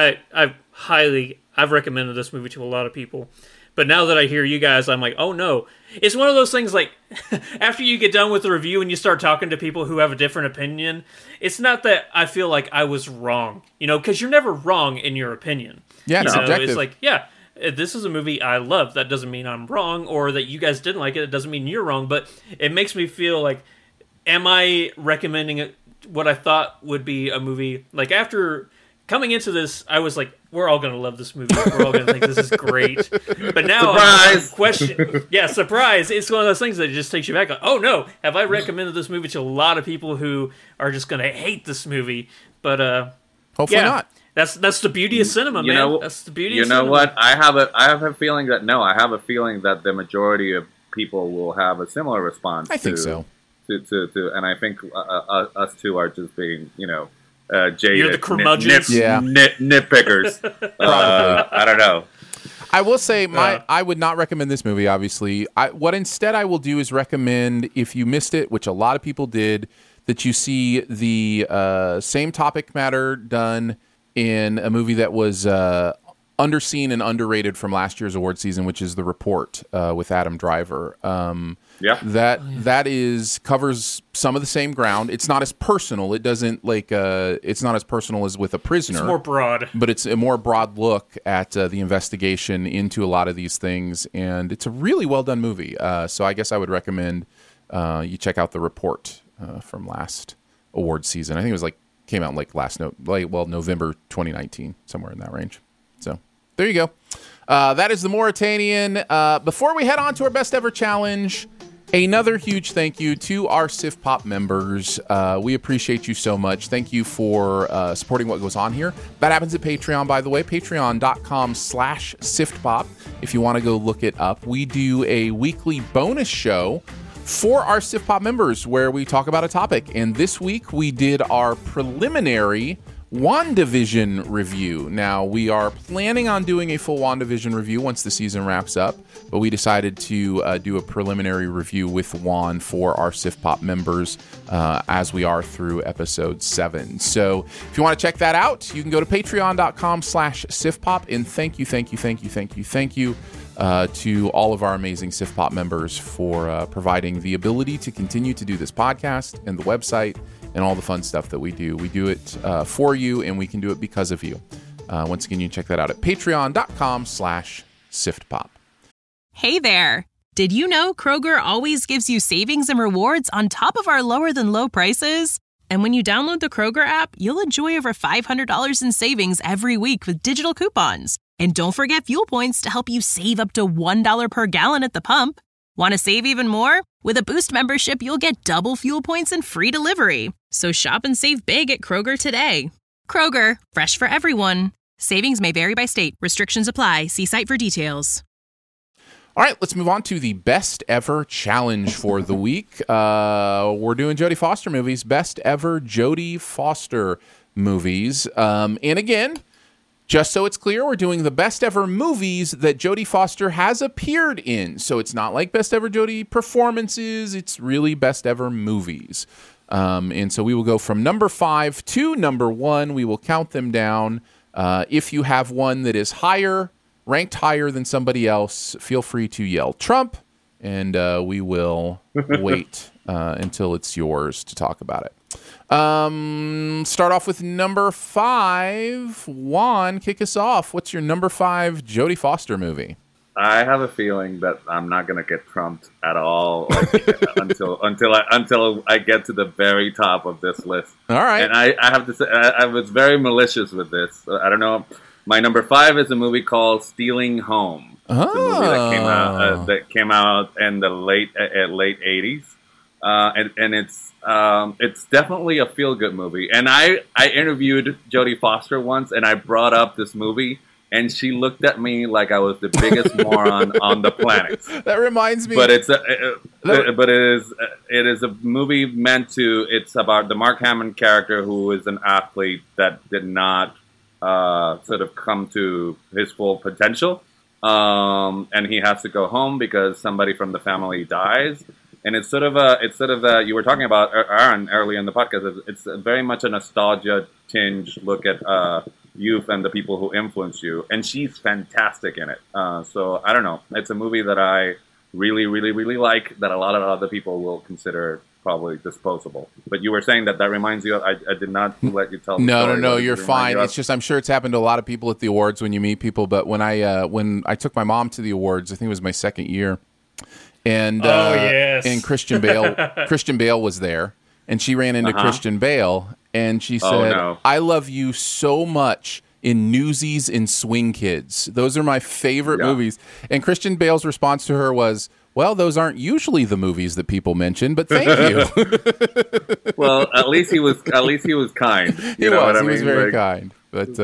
I've recommended this movie to a lot of people. But now that I hear you guys, I'm like, oh no. It's one of those things like, after you get done with the review and you start talking to people who have a different opinion, it's not that I feel like I was wrong, because you're never wrong in your opinion. Yeah, it's subjective. It's like, yeah, this is a movie I love. That doesn't mean I'm wrong, or that you guys didn't like it. It doesn't mean you're wrong, but it makes me feel like, am I recommending what I thought would be a movie? Like, after coming into this, I was like, we're all going to love this movie. We're all going to think this is great. But now, surprise! It's one of those things that just takes you back. Like, oh no, have I recommended this movie to a lot of people who are just going to hate this movie? But hopefully not. That's the beauty of cinema, man. That's the beauty of cinema. You know what? I have a feeling that the majority of people will have a similar response. I think so. And I think us two are just being, jaded. You're the curmudgeons. Nitpickers. I don't know. I will say I would not recommend this movie, obviously. What instead I will do is recommend, if you missed it, which a lot of people did, that you see the same topic matter done in a movie that was underseen and underrated from last year's award season, which is The Report with Adam Driver. That covers some of the same ground. It's not as personal. It doesn't it's not as personal as with A Prisoner. It's more broad, but it's a more broad look at the investigation into a lot of these things, and it's a really well done movie. So I guess I would recommend you check out The Report from last award season. I think it was came out November 2019, somewhere in that range. So there you go. That is the Mauritanian. Before we head on to our best ever challenge, another huge thank you to our SIF Pop members. We appreciate you so much. Thank you for supporting what goes on here. That happens at Patreon, by the way, patreon.com/SiftPop. If you want to go look it up, we do a weekly bonus show for our SIF Pop members where we talk about a topic. And this week we did our preliminary WandaVision review. Now, we are planning on doing a full WandaVision review once the season wraps up, but we decided to do a preliminary review with Juan for our SIF Pop members as we are through episode 7. So if you want to check that out, you can go to patreon.com/SIFPop, and thank you to all of our amazing SIF Pop members for providing the ability to continue to do this podcast and the website and all the fun stuff that we do. We do it for you, and we can do it because of you. Once again, you can check that out at patreon.com/SiftPop. Hey there. Did you know Kroger always gives you savings and rewards on top of our lower than low prices? And when you download the Kroger app, you'll enjoy over $500 in savings every week with digital coupons. And don't forget fuel points to help you save up to $1 per gallon at the pump. Want to save even more? With a Boost membership, you'll get double fuel points and free delivery. So shop and save big at Kroger today. Kroger, fresh for everyone. Savings may vary by state. Restrictions apply. See site for details. All right, let's move on to the best ever challenge for the week. We're doing Jodie Foster movies, best ever Jodie Foster movies. And again, just so it's clear, we're doing the best ever movies that Jodie Foster has appeared in. So it's not like best ever Jodie performances, it's really best ever movies. And so we will go from number 5 to number 1. We will count them down. If you have one that is ranked higher than somebody else, feel free to yell Trump, and we will wait until it's yours to talk about it. Start off with number 5. Juan, kick us off. What's your number 5 Jodie Foster movie? I have a feeling that I'm not going to get trumped at all until I get to the very top of this list. All right. And I have to say, I was very malicious with this. I don't know. My number 5 is a movie called Stealing Home. It's a movie that came out in the late 80s, and it's definitely a feel good movie. And I interviewed Jodie Foster once, and I brought up this movie, and she looked at me like I was the biggest moron on the planet. That reminds me. But it is a movie it's about the Mark Hamill character, who is an athlete that did not sort of come to his full potential, and he has to go home because somebody from the family dies. And it's sort of you were talking about Aaron earlier in the podcast. It's very much a nostalgia tinge look at youth and the people who influence you, and she's fantastic in it. So I don't know, it's a movie that I really, really, really like, that a lot of other people will consider probably disposable. But you were saying that reminds you of, I did not let you tell the story. No, you're fine. It's just, I'm sure it's happened to a lot of people at the awards when you meet people, but when I took my mom to the awards, I think it was my second year, and and Christian Bale was there, and she ran into Christian Bale, and she said, I love you so much in Newsies and Swing Kids. Those are my favorite movies. And Christian Bale's response to her was, well, those aren't usually the movies that people mention, but thank you. Well, at least he was kind. He was very kind. But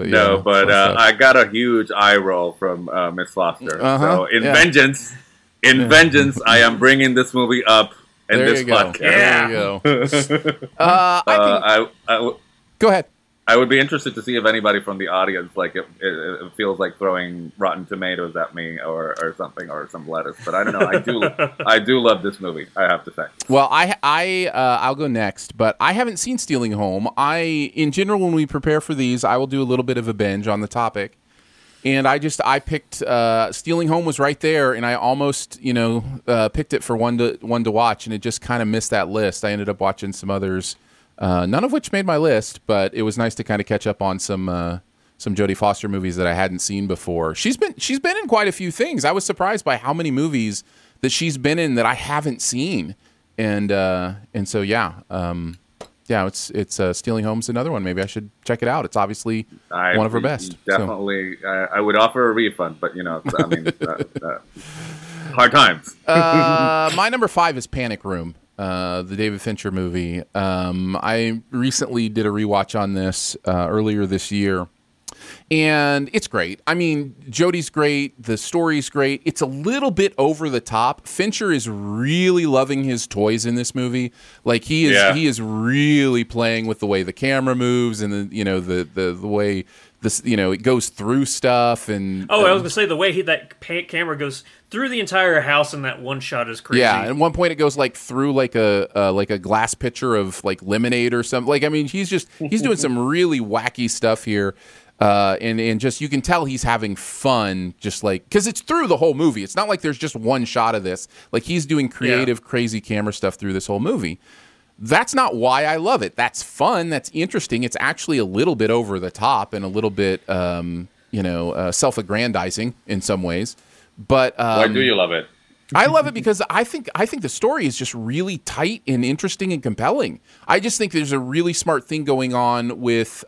I got a huge eye roll from Miss Foster. So in vengeance, I am bringing this movie up in this podcast. There you go. Go ahead. I would be interested to see if anybody from the audience it feels like throwing Rotten Tomatoes at me or something, or some lettuce. But I don't know. I do love this movie, I have to say. Well, I'll go next, but I haven't seen Stealing Home. In general, when we prepare for these, I will do a little bit of a binge on the topic. And I picked Stealing Home was right there, and I almost picked it for one to watch, and it just kind of missed that list. I ended up watching some others. None of which made my list, but it was nice to kind of catch up on some Jodie Foster movies that I hadn't seen before. She's been in quite a few things. I was surprised by how many movies that she's been in that I haven't seen, and so it's Stealing Home's another one. Maybe I should check it out. It's obviously one of her best. Definitely, I would offer a refund, but hard times. My number 5 is Panic Room. The David Fincher movie. I recently did a rewatch on this earlier this year, and it's great. I mean, Jodie's great. The story's great. It's a little bit over the top. Fincher is really loving his toys in this movie. Like he is really playing with the way the camera moves and the way this it goes through stuff and I was gonna say the way that camera goes through the entire house in that one shot is crazy. Yeah, at one point it goes through like a glass pitcher of lemonade or something. He's doing some really wacky stuff here, and just you can tell he's having fun, just because it's through the whole movie. It's not like there's just one shot of this. He's doing creative, crazy camera stuff through this whole movie. That's not why I love it. That's fun. That's interesting. It's actually a little bit over the top and a little bit, self-aggrandizing in some ways. But why do you love it? I love it because I think the story is just really tight and interesting and compelling. I just think there's a really smart thing going on with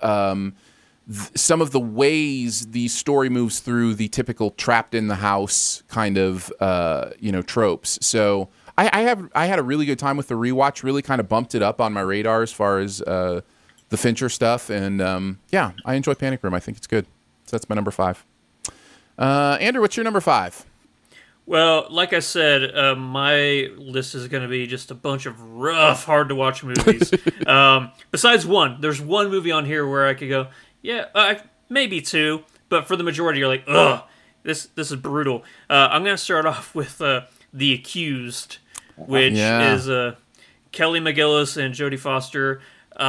some of the ways the story moves through the typical trapped in the house kind of tropes. So I had a really good time with the rewatch. Really kind of bumped it up on my radar as far as the Fincher stuff, and I enjoy Panic Room. I think it's good. So that's my number 5. Andrew, what's your number 5? Well, like I said, my list is going to be just a bunch of rough, hard-to-watch movies. Besides one. There's one movie on here where I could go, maybe 2, but for the majority, you're like, ugh, this is brutal. I'm going to start off with The Accused, which is Kelly McGillis and Jodie Foster.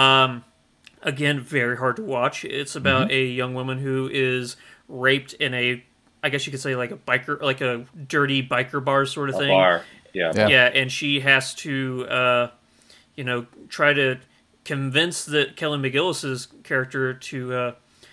Again, very hard to watch. It's about a young woman who is raped in I guess you could say like a dirty biker bar sort of thing. Bar, yeah. And she has to, try to convince Kelly McGillis's character to,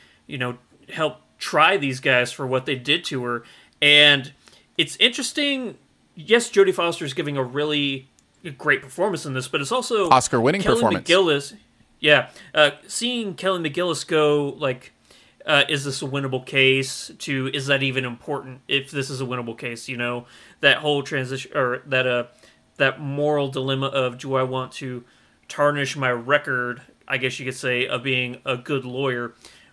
help try these guys for what they did to her. And it's interesting. Yes, Jodie Foster's giving a really great performance in this, but it's also Oscar-winning Kelly performance. McGillis. Yeah, seeing Kelly McGillis go like. Is this a winnable case? To is that even important? If this is a winnable case, that whole transition or that moral dilemma of do I want to tarnish my record? I guess you could say of being a good lawyer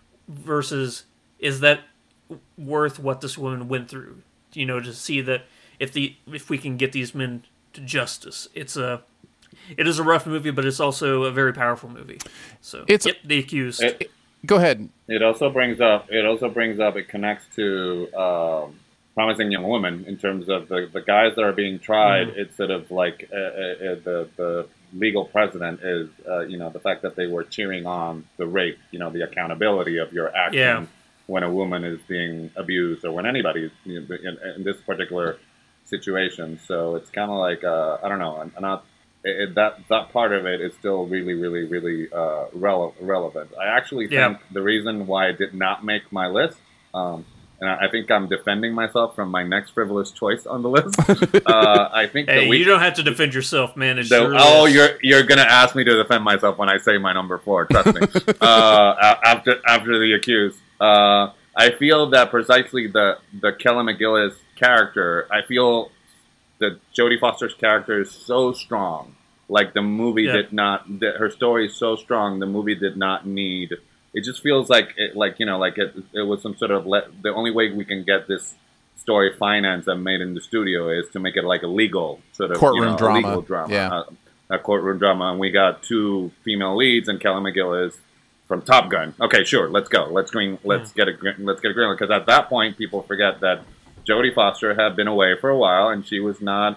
versus is that worth what this woman went through? To see that if we can get these men to justice, it is a rough movie, but it's also a very powerful movie. So The Accused. Go ahead. It also brings up. It connects to Promising Young Woman in terms of the guys that are being tried. It's sort of like the legal precedent is the fact that they were cheering on the rape. The accountability of your actions when a woman is being abused or when anybody is in this particular situation. So it's kind of like I don't know. I'm not. That part of it is still really, really, really relevant. I actually think the reason why it did not make my list, and I think I'm defending myself from my next frivolous choice on the list. I think you don't have to defend yourself, man. It's you're gonna ask me to defend myself when I say my number 4. Trust me. After The Accused, I feel that precisely the Kelly McGillis character. I feel that Jodie Foster's character is so strong. Like the movie did not. Her story is so strong. The movie did not need. It just feels like it was some sort of. The only way we can get this story financed and made in the studio is to make it like a legal sort of courtroom drama. A legal drama, a courtroom drama. And we got 2 female leads and Kelly McGillis from Top Gun. Okay, sure, let's go. Let's get a green. Because at that point, people forget that Jodie Foster had been away for a while, and she was not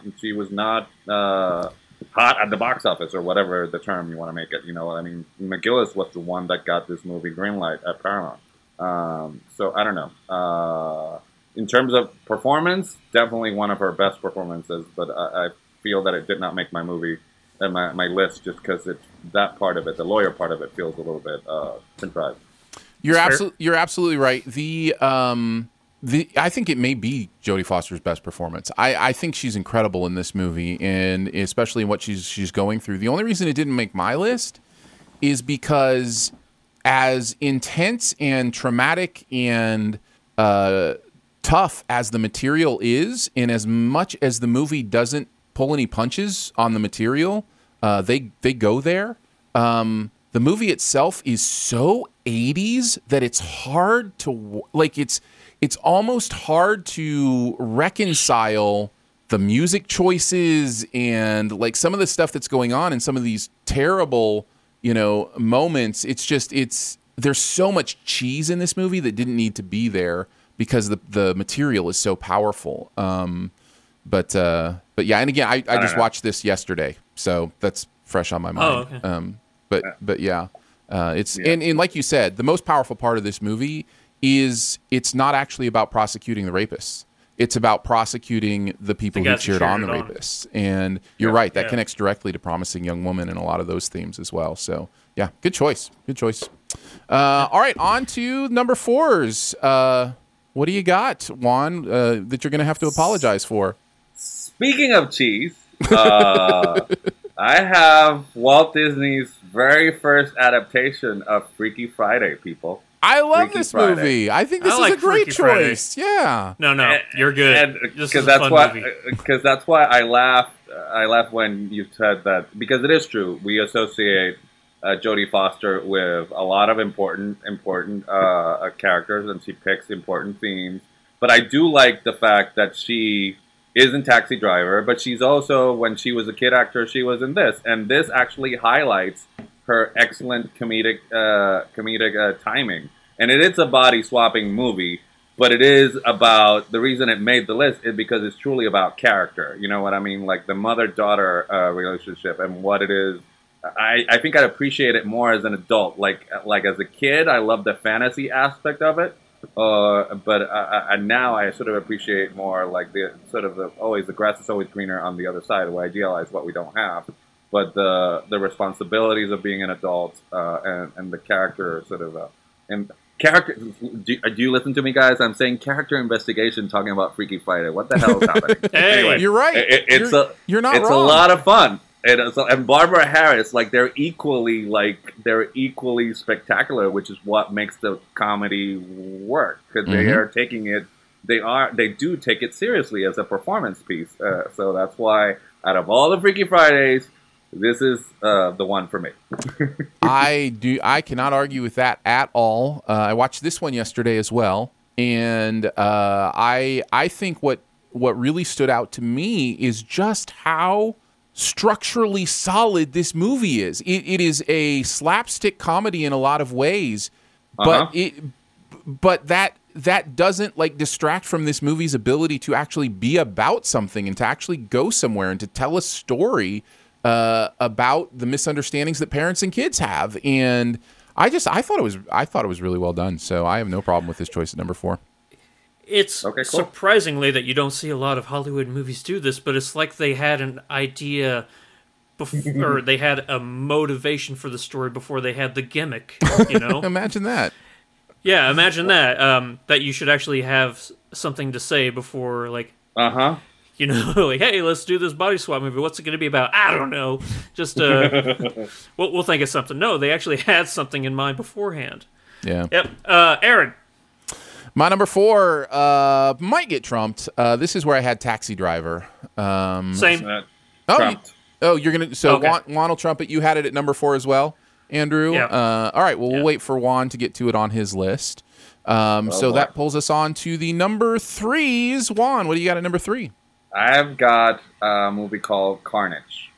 hot at the box office or whatever the term you want to make it. McGillis was the one that got this movie greenlight at Paramount. So I don't know. In terms of performance, definitely one of her best performances, but I feel that it did not make my movie and my list just because that part of it, the lawyer part of it, feels a little bit contrived. You're absolutely right. I think it may be Jodie Foster's best performance. I think she's incredible in this movie, and especially in what she's going through. The only reason it didn't make my list is because as intense and traumatic and tough as the material is, and as much as the movie doesn't pull any punches on the material, they go there. The movie itself is so 80s that it's hard to It's almost hard to reconcile the music choices and like some of the stuff that's going on in some of these terrible, moments. There's so much cheese in this movie that didn't need to be there because the material is so powerful. But yeah, and again, I just watched this yesterday, so that's fresh on my mind. Oh, okay. But yeah, and like you said, the most powerful part of this movie is it's not actually about prosecuting the rapists. It's about prosecuting the people who cheered on the rapists. And you're right, that connects directly to Promising Young Woman and a lot of those themes as well. So, yeah, good choice. All right, on to number 4s. What do you got, Juan, that you're going to have to apologize for? Speaking of cheese, I have Walt Disney's very first adaptation of Freaky Friday, people. I love this movie. I think this is a great choice. Yeah. No, you're good. Because that's why I laughed. I laughed when you said that, because it is true. We associate Jodie Foster with a lot of important characters, and she picks important themes. But I do like the fact that she is in Taxi Driver, but she's also, when she was a kid actor, she was in this, and this actually highlights her excellent comedic timing. And it is a body swapping movie, but it is about, the reason it made the list is because it's truly about character. You know what I mean? Like the mother-daughter relationship and what it is. I think I'd appreciate it more as an adult. Like as a kid, I love the fantasy aspect of it. But now I sort of appreciate more like the sort of the grass is always greener on the other side. We idealize what we don't have, but the responsibilities of being an adult and the character sort of and character. Do you listen to me, guys? I'm saying character investigation, talking about Freaky Friday. What the hell is happening? Hey, anyway, you're right. You're not wrong. It's a lot of fun. And Barbara Harris, like they're equally spectacular, which is what makes the comedy work, because they are taking it. They do take it seriously as a performance piece. So that's why, out of all the Freaky Fridays, this is the one for me. I cannot argue with that at all. I watched this one yesterday as well, and I think what really stood out to me is just how structurally solid this movie is. It is a slapstick comedy in a lot of ways, but that doesn't like distract from this movie's ability to actually be about something and to actually go somewhere and to tell a story about the misunderstandings that parents and kids have. And I thought it was really well done. So I have no problem with this choice at number 4. It's surprisingly that you don't see a lot of Hollywood movies do this, but it's like they had an idea or they had a motivation for the story before they had the gimmick, you know? Imagine that. Yeah, imagine that. That you should actually have something to say before, like, you know, like, hey, let's do this body swap movie. What's it going to be about? I don't know. Just, we'll think of something. No, they actually had something in mind beforehand. Yeah. Yep. Aaron. My number 4 might get trumped. This is where I had Taxi Driver. Same. You're gonna. So okay. Juan will trump it. You had it at number 4 as well, Andrew. Yeah. All right. Well, we'll wait for Juan to get to it on his list. That pulls us on to the number 3s. Juan, what do you got at number 3? I've got a movie called Carnage.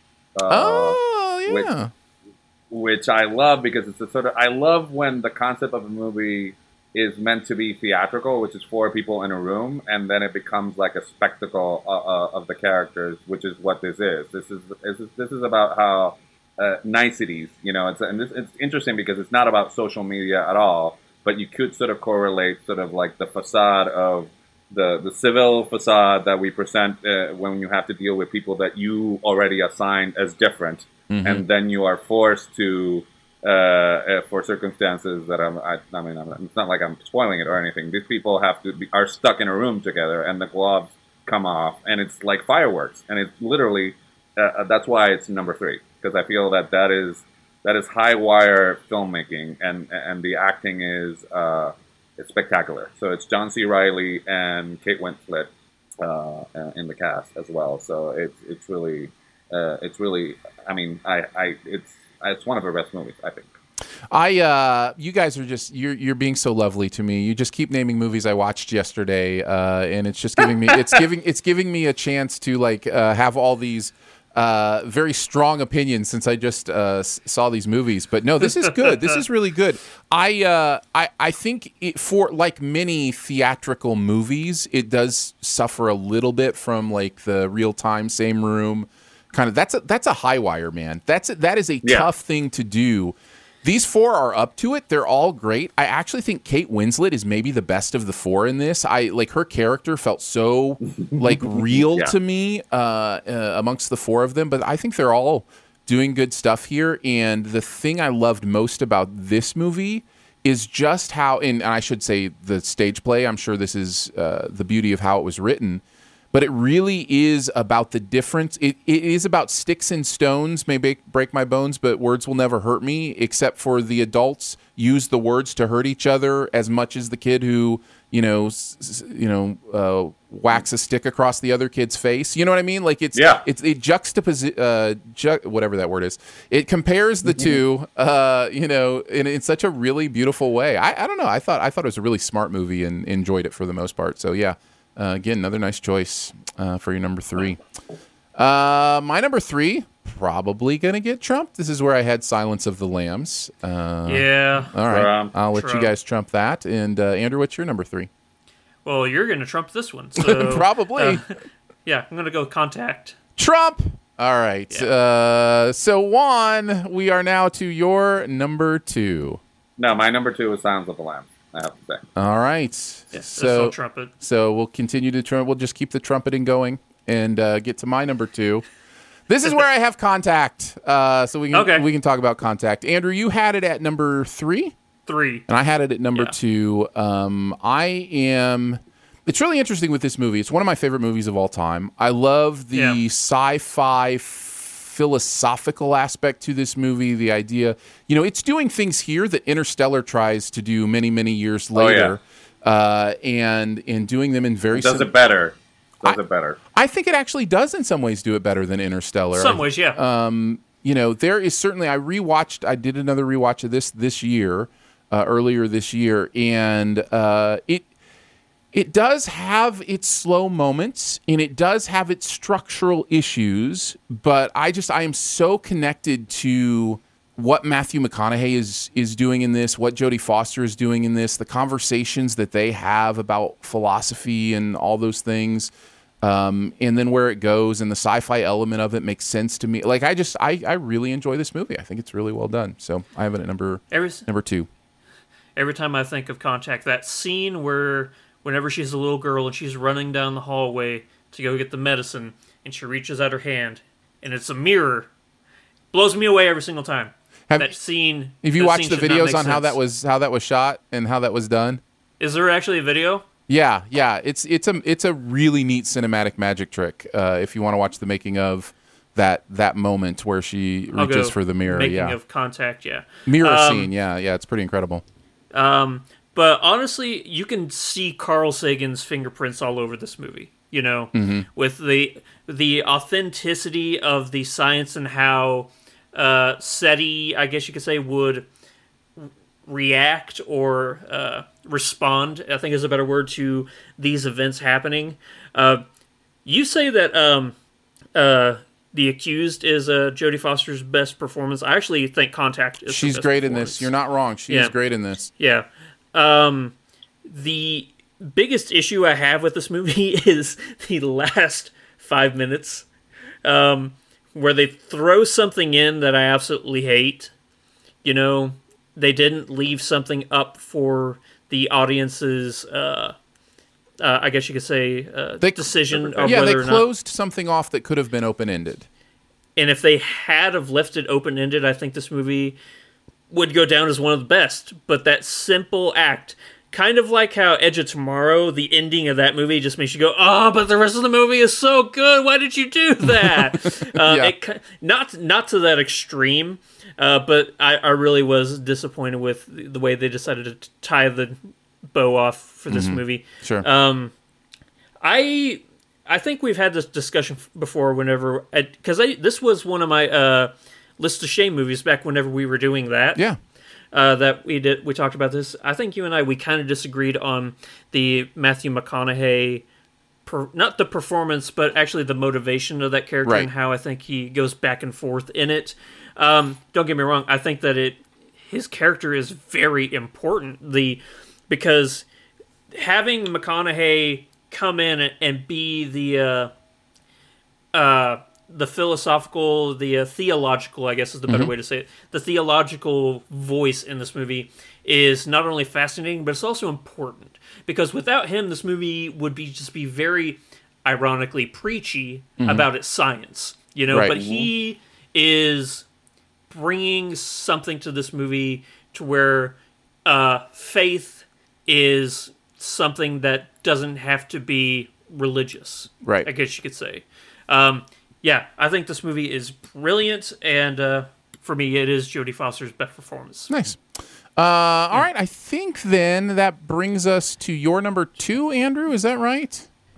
Which I love because it's a sort of. I love when the concept of a movie is meant to be theatrical, which is 4 people in a room, and then it becomes like a spectacle of the characters, which is what this is. This is about how niceties, you know. It's interesting because it's not about social media at all, but you could sort of correlate sort of like the facade of the civil facade that we present when you have to deal with people that you already assigned as different, and then you are forced to. For circumstances that I mean, it's not like I'm spoiling it or anything. These people are stuck in a room together, and the gloves come off, and it's like fireworks. And it's literally that's why it's number 3, because I feel that is high wire filmmaking, and the acting is it's spectacular. So it's John C. Reilly and Kate Winslet in the cast as well. So it's really I mean it's one of her best movies, I think. You guys are just you're being so lovely to me. You just keep naming movies I watched yesterday, and it's just giving me it's giving me a chance to like have all these very strong opinions since I just saw these movies. But no, this is good. This is really good. I think for like many theatrical movies, it does suffer a little bit from like the real time, same room. Kind of that's a high wire, man. That is a tough thing to do. These 4 are up to it. They're all great. I actually think Kate Winslet is maybe the best of the 4 in this. I like her character felt so like real to me amongst the 4 of them. But I think they're all doing good stuff here. And the thing I loved most about this movie is just how, and I should say the stage play. I'm sure this is the beauty of how it was written. but it really is about the difference. It is about sticks and stones may break my bones, but words will never hurt me, except for the adults use the words to hurt each other as much as the kid who, whacks a stick across the other kid's face. You know what I mean? Like it whatever that word is. It compares the two, in such a really beautiful way. I don't know. I thought it was a really smart movie and enjoyed it for the most part. So yeah, again, another nice choice for your number 3. My number 3, probably gonna get trumped. This is where I had Silence of the Lambs. Yeah. All right. I'll let you guys trump that. And Andrew, what's your number 3? Well, you're gonna trump this one. So, probably. Yeah, I'm gonna go Contact. Trump. All right. Yeah. So Juan, we are now to your number 2. No, my number 2 is Silence of the Lambs, I have to say. All right. Yeah, so trumpet. So we'll continue to trumpet. We'll just keep the trumpeting going and get to my number 2. This is where I have Contact, so we can talk about Contact. Andrew, you had it at number 3? 3. And I had it at number 2. It's really interesting with this movie. It's one of my favorite movies of all time. I love the sci-fi philosophical aspect to this movie, the idea, it's doing things here that Interstellar tries to do many, many years later, and doing them in very... Does it better. I think it actually does in some ways do it better than Interstellar. Some ways, yeah. There is certainly... I did another rewatch of this year, earlier this year, and it does have its slow moments, and it does have its structural issues, but I am so connected to what Matthew McConaughey is doing in this, what Jodie Foster is doing in this, the conversations that they have about philosophy and all those things, and then where it goes, and the sci-fi element of it makes sense to me. Like I really enjoy this movie. I think it's really well done. So I have it at number 2. Every time I think of Contact, that scene where whenever she's a little girl and she's running down the hallway to go get the medicine, and she reaches out her hand, and it's a mirror, blows me away every single time. That scene. Have you watched the videos on how that was shot and how that was done? Is there actually a video? Yeah. It's a really neat cinematic magic trick. If you want to watch the making of that moment where she reaches for the mirror. Making of Contact, yeah. Mirror scene, yeah, it's pretty incredible. But honestly, you can see Carl Sagan's fingerprints all over this movie. With the authenticity of the science and how SETI, I guess you could say, would react or respond, I think is a better word, to these events happening. You say that The Accused is Jodie Foster's best performance. I actually think Contact is She's great in this. You're not wrong. She is great in this. Yeah. The biggest issue I have with this movie is the last 5 minutes, where they throw something in that I absolutely hate. They didn't leave something up for the audience's, I guess you could say, decision of whether or not... Yeah, they closed something off that could have been open-ended. And if they had have left it open-ended, I think this movie would go down as one of the best. But that simple act, kind of like how Edge of Tomorrow, the ending of that movie just makes you go, but the rest of the movie is so good. Why did you do that? Not to that extreme, but I really was disappointed with the way they decided to tie the bow off for this movie. Sure. I think we've had this discussion before whenever... Because this was one of my... List of Shame movies back whenever we were doing that. Yeah. That we talked about this. I think you and I, we kind of disagreed on the Matthew McConaughey, not the performance, but actually the motivation of that character and how I think he goes back and forth in it. Don't get me wrong. I think that his character is very important. Because having McConaughey come in and be the philosophical, the theological, I guess is the better way to say it. The theological voice in this movie is not only fascinating, but it's also important. Because without him, this movie would just be very, ironically, preachy about its science. But he is bringing something to this movie to where faith is something that doesn't have to be religious. Right. I guess you could say. Yeah, I think this movie is brilliant, and for me, it is Jodie Foster's best performance. Nice. All right, I think then that brings us to your number 2, Andrew. Is that right?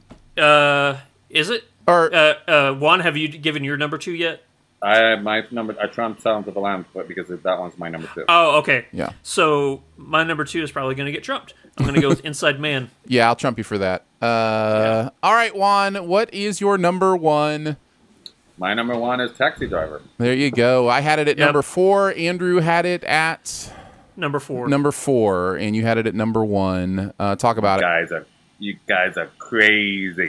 Is it? Or Juan, have you given your number 2 yet? I trumped Silence of the Lambs, but because that one's my number 2. Oh, okay. Yeah. So my number 2 is probably going to get trumped. I'm going to go with Inside Man. Yeah, I'll trump you for that. All right, Juan, what is your number 1? My number 1 is Taxi Driver. There you go. I had it at number 4. Andrew had it at number 4. Number 4, and you had it at number 1. Talk about it. You guys are crazy.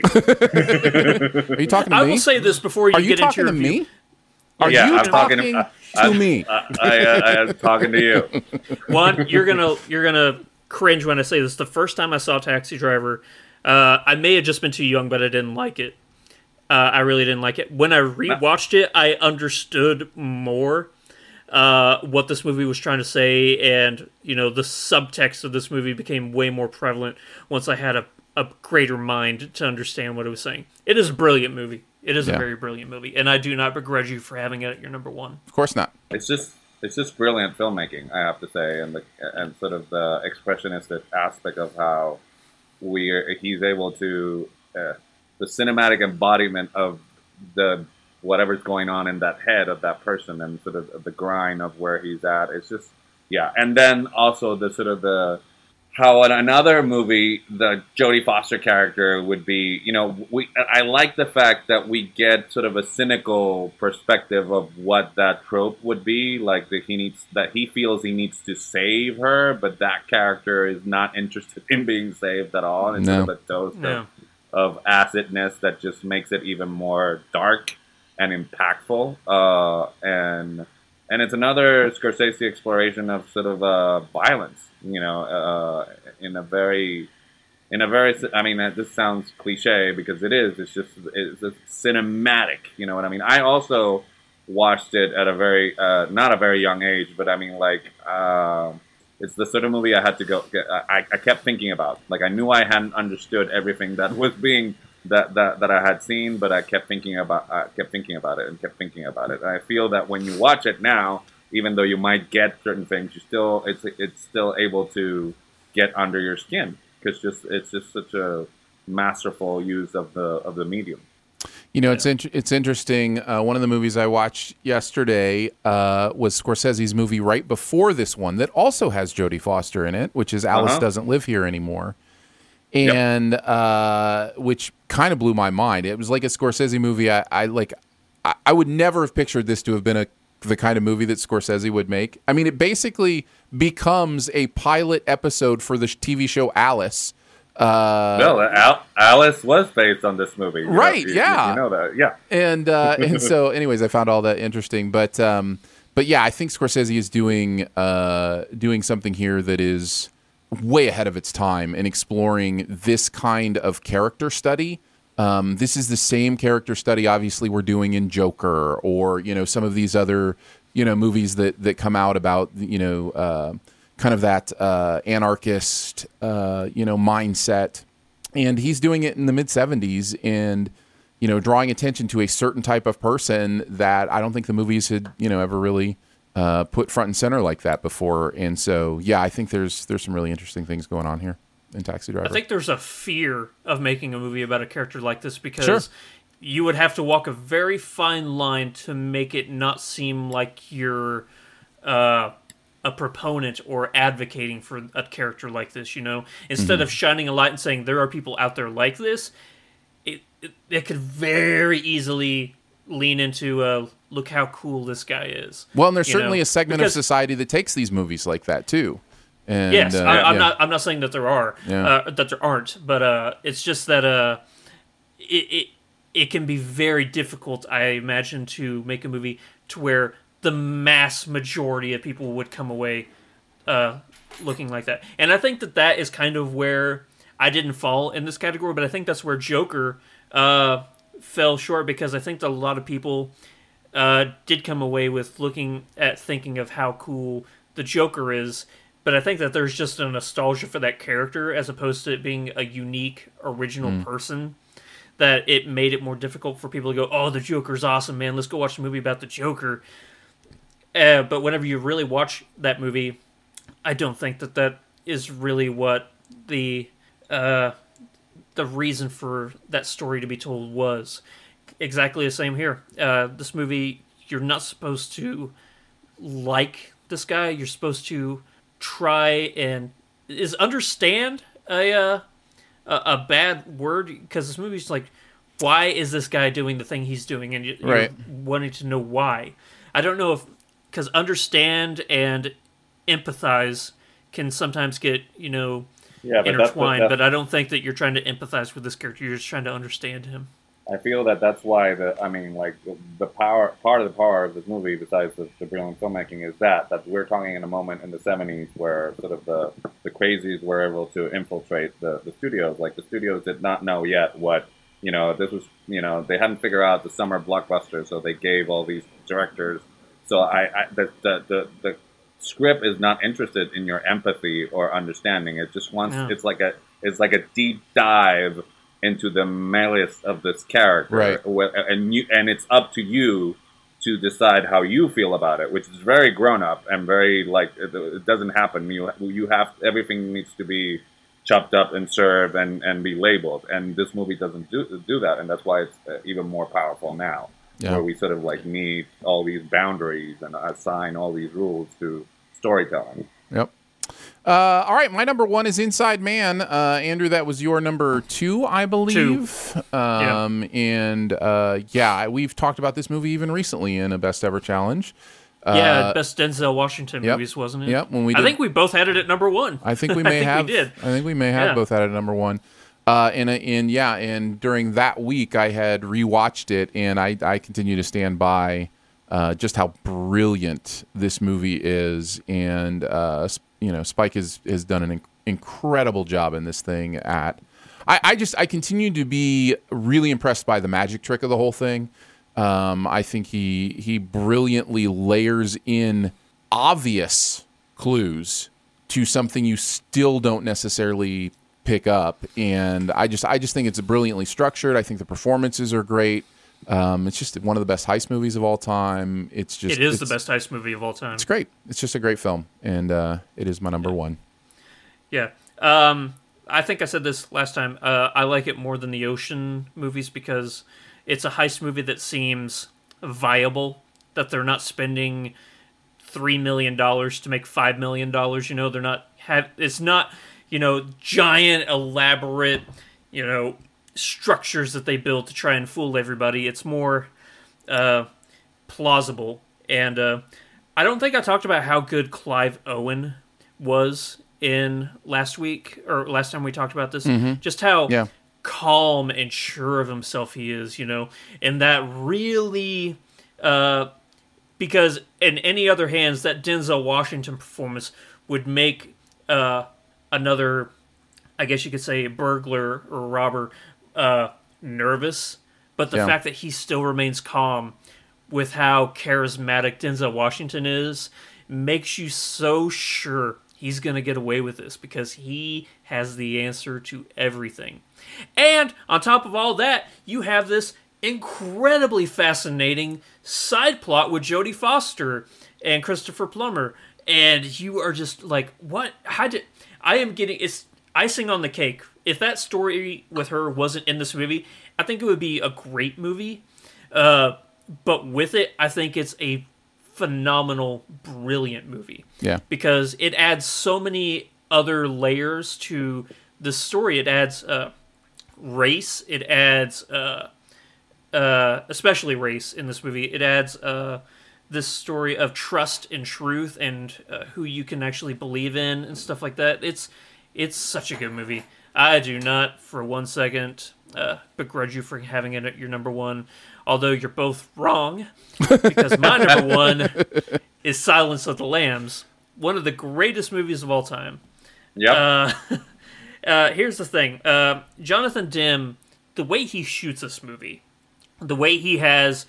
Are you talking to me? I will say this before you get into your review. Me? Are you talking to me? I am talking to you. Juan, you're gonna cringe when I say this. The first time I saw Taxi Driver, I may have just been too young, but I didn't like it. I really didn't like it. When I rewatched it, I understood more what this movie was trying to say, and the subtext of this movie became way more prevalent once I had a greater mind to understand what it was saying. It is a brilliant movie. It is a very brilliant movie, and I do not begrudge you for having it at your number 1. Of course not. It's just brilliant filmmaking, I have to say, and sort of the expressionistic aspect of how he's able to the cinematic embodiment of the whatever's going on in that head of that person, and sort of the grind of where he's at. It's just and then also the sort of the how in another movie the Jodie Foster character would be, I like the fact that we get sort of a cynical perspective of what that trope would be, like that he feels he needs to save her, but that character is not interested in being saved at all, and it's sort of a dose of acidness that just makes it even more dark and impactful, and it's another Scorsese exploration of sort of violence, in a very, I mean, this sounds cliche because it is. It's a cinematic, you know what I mean? I also watched it at a very, not a very young age, but I mean, like, it's the sort of movie I had to go. I kept thinking about. Like, I knew I hadn't understood everything that was being that I had seen, but I kept thinking about it. And I feel that when you watch it now, even though you might get certain things, it's still able to get under your skin because it's just such a masterful use of the medium. It's interesting. One of the movies I watched yesterday was Scorsese's movie right before this one that also has Jodie Foster in it, which is Alice Doesn't Live Here Anymore. And which kind of blew my mind. It was like a Scorsese movie. I would never have pictured this to have been the kind of movie that Scorsese would make. I mean, it basically becomes a pilot episode for the TV show Alice. Alice was based on this movie, right? You know that, yeah. And so, anyways, I found all that interesting. But yeah, I think Scorsese is doing something here that is way ahead of its time in exploring this kind of character study. This is the same character study, obviously, we're doing in Joker or, some of these other, movies that come out about, kind of that anarchist, mindset. And he's doing it in the mid-'70s and, drawing attention to a certain type of person that I don't think the movies had, ever really put front and center like that before. And so, yeah, I think there's some really interesting things going on here in Taxi Driver. I think there's a fear of making a movie about a character like this because you would have to walk a very fine line to make it not seem like you're a proponent or advocating for a character like this, Instead of shining a light and saying there are people out there like this, it could very easily lean into look how cool this guy is. Well, and there's certainly a segment of society that takes these movies like that too. And, yes, I'm not saying that there are that there aren't, but it's just that it can be very difficult, I imagine, to make a movie to where the mass majority of people would come away looking like that. And I think that is kind of where I didn't fall in this category, but I think that's where Joker fell short because I think that a lot of people did come away with thinking of how cool the Joker is. But I think that there's just a nostalgia for that character as opposed to it being a unique, original person. that it made it more difficult for people to go, oh, the Joker's awesome, man, let's go watch a movie about the Joker. But whenever you really watch that movie, I don't think that is really what the reason for that story to be told was. Exactly the same here. This movie, you're not supposed to like this guy. You're supposed to try and understand a bad word, because this movie's like, why is this guy doing the thing he's doing, and you're wanting to know why. I don't know if, because understand and empathize can sometimes get intertwined, but I don't think that you're trying to empathize with this character. You're just trying to understand him. I feel that's why the part of the power of this movie, besides the brilliant filmmaking, is that we're talking in a moment in the 70s where sort of the crazies were able to infiltrate the studios. Like, the studios did not know yet what, this was, they hadn't figured out the summer blockbuster, so they gave all these directors. So the script is not interested in your empathy or understanding. It just wants, it's like a deep dive into the malice of this character, and it's up to you to decide how you feel about it, which is very grown up and very it doesn't happen. You have, everything needs to be chopped up and served and be labeled, and this movie doesn't do that, and that's why it's even more powerful now, where we sort of need all these boundaries and assign all these rules to storytelling. Yep. All right, my number 1 is Inside Man. Andrew, that was your number 2, I believe. 2. And we've talked about this movie even recently in a Best Ever Challenge. Best Denzel Washington movies, wasn't it? Yep. I think we both had it at number 1. I think we may have. We did. I think we may have both had it at number 1. And during that week, I had rewatched it, and I continue to stand by just how brilliant this movie is, and Spike has done an incredible job in this thing. I continue to be really impressed by the magic trick of the whole thing. I think he brilliantly layers in obvious clues to something you still don't necessarily pick up, and I just think it's brilliantly structured. I think the performances are great. It's just one of the best heist movies of all time. It's the best heist movie of all time. It's great. It's just a great film, and it is my number 1. Yeah. I think I said this last time. I like it more than the Ocean movies because it's a heist movie that seems viable, that they're not spending $3 million to make $5 million. They're not it's not, giant, elaborate, structures that they build to try and fool everybody. It's more plausible. And I don't think I talked about how good Clive Owen was in last time we talked about this. Mm-hmm. Just how calm and sure of himself he is, and that really because in any other hands, that Denzel Washington performance would make another, I guess you could say, burglar or robber nervous, but the fact that he still remains calm with how charismatic Denzel Washington is makes you so sure he's going to get away with this because he has the answer to everything. And on top of all that, you have this incredibly fascinating side plot with Jodie Foster and Christopher Plummer, and you are just like, what? It's icing on the cake. If that story with her wasn't in this movie, I think it would be a great movie. But with it, I think it's a phenomenal, brilliant movie. Yeah. Because it adds so many other layers to the story. It adds race. It adds, especially race in this movie. It adds this story of trust and truth and who you can actually believe in and stuff like that. It's such a good movie. I do not for 1 second begrudge you for having it at your number 1, although you're both wrong, because my number 1 is Silence of the Lambs, one of the greatest movies of all time. Yep. Here's the thing. Jonathan Demme, the way he shoots this movie, the way he has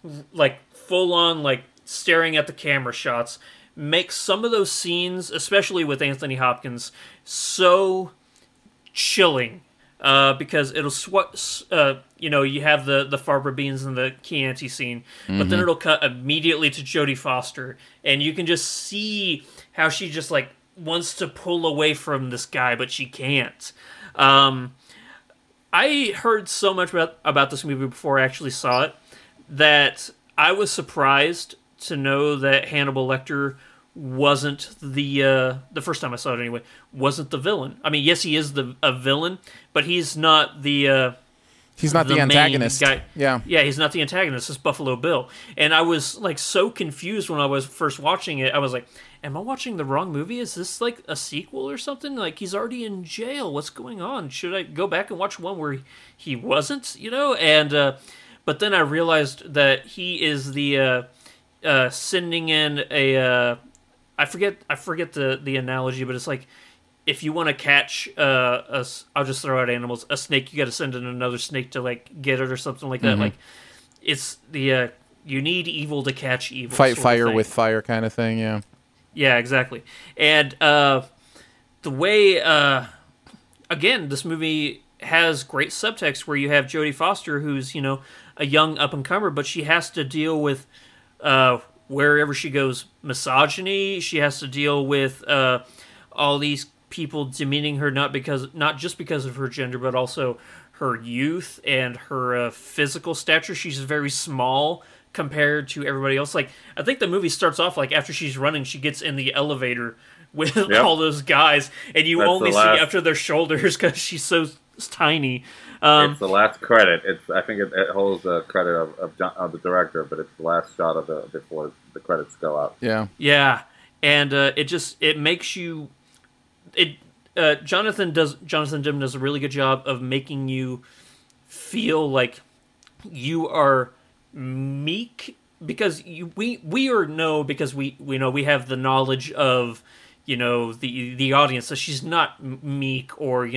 full-on staring at the camera shots, makes some of those scenes, especially with Anthony Hopkins, so chilling because it'll you have the Farber Beans and the Chianti scene, but then it'll cut immediately to Jodie Foster, and you can just see how she just like wants to pull away from this guy, but she can't. I heard so much about this movie before I actually saw it that I was surprised to know that Hannibal Lecter wasn't the first time I saw it anyway, wasn't the villain. I mean, yes, he is a villain, but he's not the he's not the antagonist guy. Yeah, he's not the antagonist. It's Buffalo Bill. And I was like so confused when I was first watching it. I was like, am I watching the wrong movie? Is this like a sequel or something? Like, he's already in jail. What's going on? Should I go back and watch one where he wasn't, And but then I realized that he is the sending in a I forget the analogy, but it's like, if you want to catch I'll just throw out animals, a snake, you got to send in another snake to like get it or something like that. Like, it's the you need evil to catch evil. Fight fire with fire kind of thing. Yeah. Yeah, exactly. And the way again, this movie has great subtext where you have Jodie Foster, who's a young up and comer, but she has to deal with wherever she goes misogyny. She has to deal with all these people demeaning her, not just because of her gender, but also her youth and her physical stature. She's very small compared to everybody else. Like, I think the movie starts off like after she's running, she gets in the elevator with all those guys, and you only see up to their shoulders because she's so tiny. It's the last credit. I think it holds the credit of the director, but it's the last shot of before the credits go out. Yeah, and it makes you. Jonathan Demme does a really good job of making you feel like you are meek, because we know we have the knowledge of the audience, so she's not meek or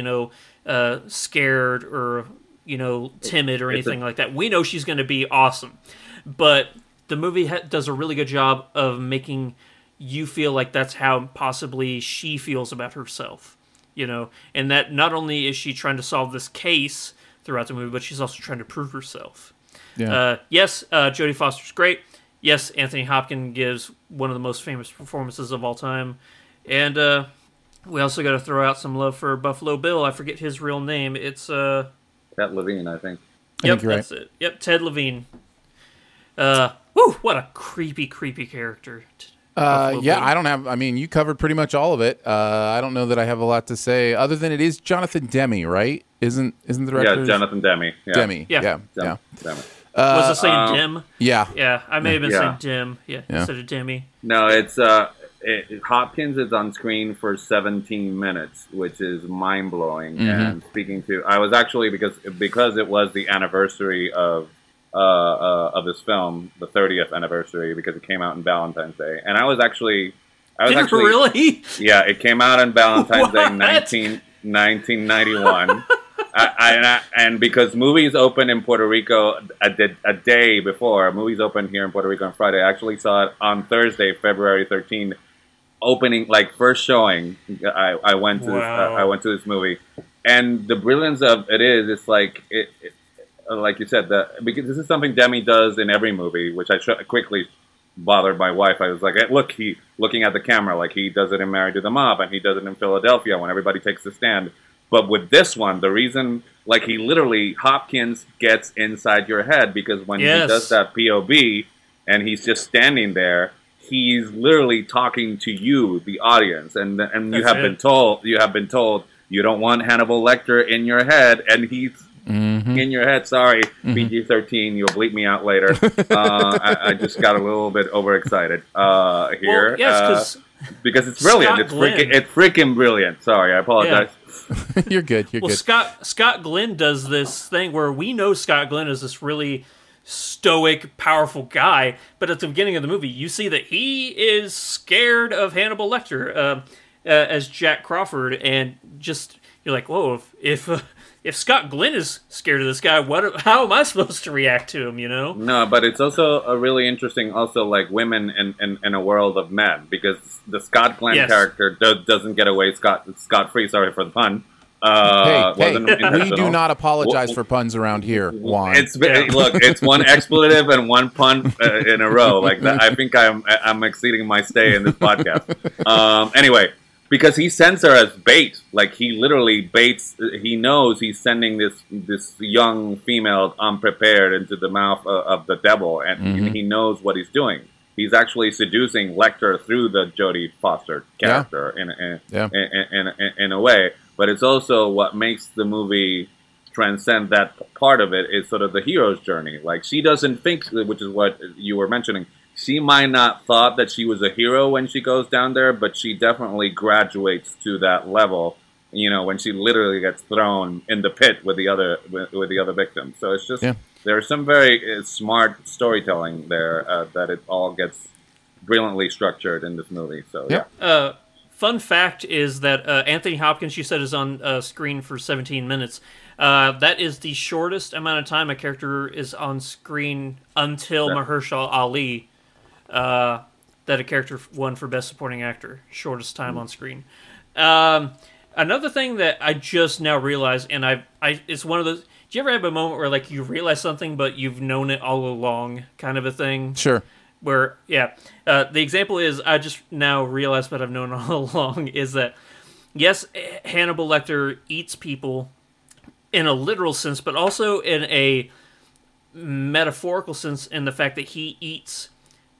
scared or timid or anything like that. We know she's going to be awesome, but the movie does a really good job of making you feel like that's how possibly she feels about herself, and that not only is she trying to solve this case throughout the movie, but she's also trying to prove herself. Yes, Jodie Foster's great. Yes, Anthony Hopkins gives one of the most famous performances of all time. And we also got to throw out some love for Buffalo Bill. I forget his real name. It's Ted Levine, I think. Yep, that's it. Yep, Ted Levine. What a creepy character. I mean, you covered pretty much all of it. I don't know that I have a lot to say, other than it is Jonathan Demme, right? Isn't the director? Yeah, Jonathan Demme. Yeah. Demme. Yeah. Demme. Was it saying Dim? Yeah. Yeah, I may have been saying Dim. Yeah, instead of Demme. No, it's Hopkins is on screen for 17 minutes, which is mind blowing. And I was actually because it was the anniversary of this film, the 30th anniversary, because it came out on Valentine's Day, and I was actually really? Yeah, it came out on Valentine's Day, 1991. And because movies open in Puerto Rico a day before, movies open here in Puerto Rico on Friday. I actually saw it on Thursday, February 13th, opening, like first showing. I went to this movie, and the brilliance of it is, it's like like you said, because this is something Demme does in every movie, which I quickly bothered my wife. I was like, hey, look, he looking at the camera, like he does it in Married to the Mob, and he does it in Philadelphia when everybody takes the stand. But with this one, the reason, like, Hopkins gets inside your head, because when he does that POV and he's just standing there, he's literally talking to you, the audience, and you have been told you don't want Hannibal Lecter in your head, and he's in your head. Sorry, PG-13. You'll bleep me out later. I just got a little bit overexcited here. Well, yes, because it's brilliant. It's freaking brilliant. Sorry, I apologize. Yeah. You're good. Well, Scott Glenn does this thing where we know Scott Glenn is this really stoic, powerful guy, but at the beginning of the movie, you see that he is scared of Hannibal Lecter as Jack Crawford, and just you're like, whoa, if Scott Glenn is scared of this guy, how am I supposed to react to him, No, but it's also a really interesting, like women in a world of men, because the Scott Glenn character doesn't get away scot-free, sorry for the pun, We do not apologize for puns around here, Juan. Look, it's one expletive and one pun in a row. Like that, I think I'm exceeding my stay in this podcast. Anyway, because he sends her as bait, like he literally baits. He knows he's sending this young female unprepared into the mouth of the devil, and he knows what he's doing. He's actually seducing Lecter through the Jodie Foster character in a way. But it's also what makes the movie transcend that part of it is sort of the hero's journey. Like she doesn't think, which is what you were mentioning, she might not thought that she was a hero when she goes down there, but she definitely graduates to that level, you know, when she literally gets thrown in the pit with the other victims. So it's just, there's some very smart storytelling there that it all gets brilliantly structured in this movie. So, fun fact is that Anthony Hopkins, you said, is on screen for 17 minutes. That is the shortest amount of time a character is on screen until Mahershala Ali, that a character won for Best Supporting Actor. Shortest time on screen. Another thing that I just now realized, and it's one of those... Do you ever have a moment where, like, you realize something, but you've known it all along, kind of a thing? Sure. Where, the example is, I just now realized what I've known all along, is that, yes, Hannibal Lecter eats people in a literal sense, but also in a metaphorical sense in the fact that he eats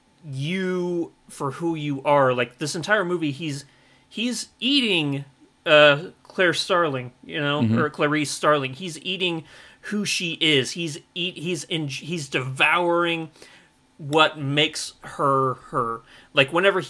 you for who you are. Like, this entire movie, he's eating Claire Starling, you know, or Clarice Starling. He's eating who she is. He's devouring what makes her her. Like whenever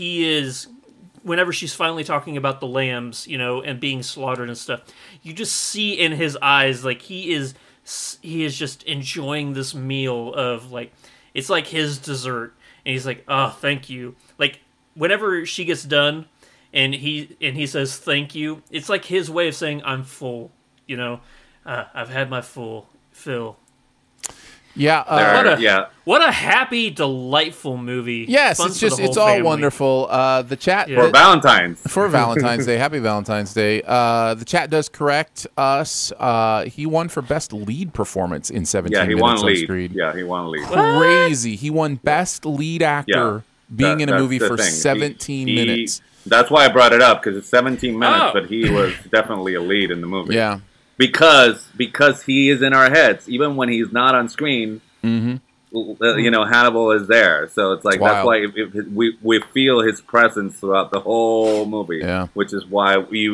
she's finally talking about the lambs, you know, and being slaughtered and stuff, you just see in his eyes like he is just enjoying this meal of, like, it's like his dessert, and he's like, oh, thank you. Like whenever she gets done and he says thank you, it's like his way of saying I'm full, you know. I've had my fill. What a happy, delightful movie. Yes, it's all family. Wonderful. The chat for Valentine's Day. Happy Valentine's Day. The chat does correct us. He won for best lead performance in 17 minutes on screen. Yeah, he won lead. Crazy. He won best lead actor being in a movie for 17 minutes. That's why I brought it up, because it's 17 minutes, but he was definitely a lead in the movie. Yeah. Because he is in our heads, even when he's not on screen. You know, Hannibal is there, so it's like that's why we feel his presence throughout the whole movie. Yeah. Which is why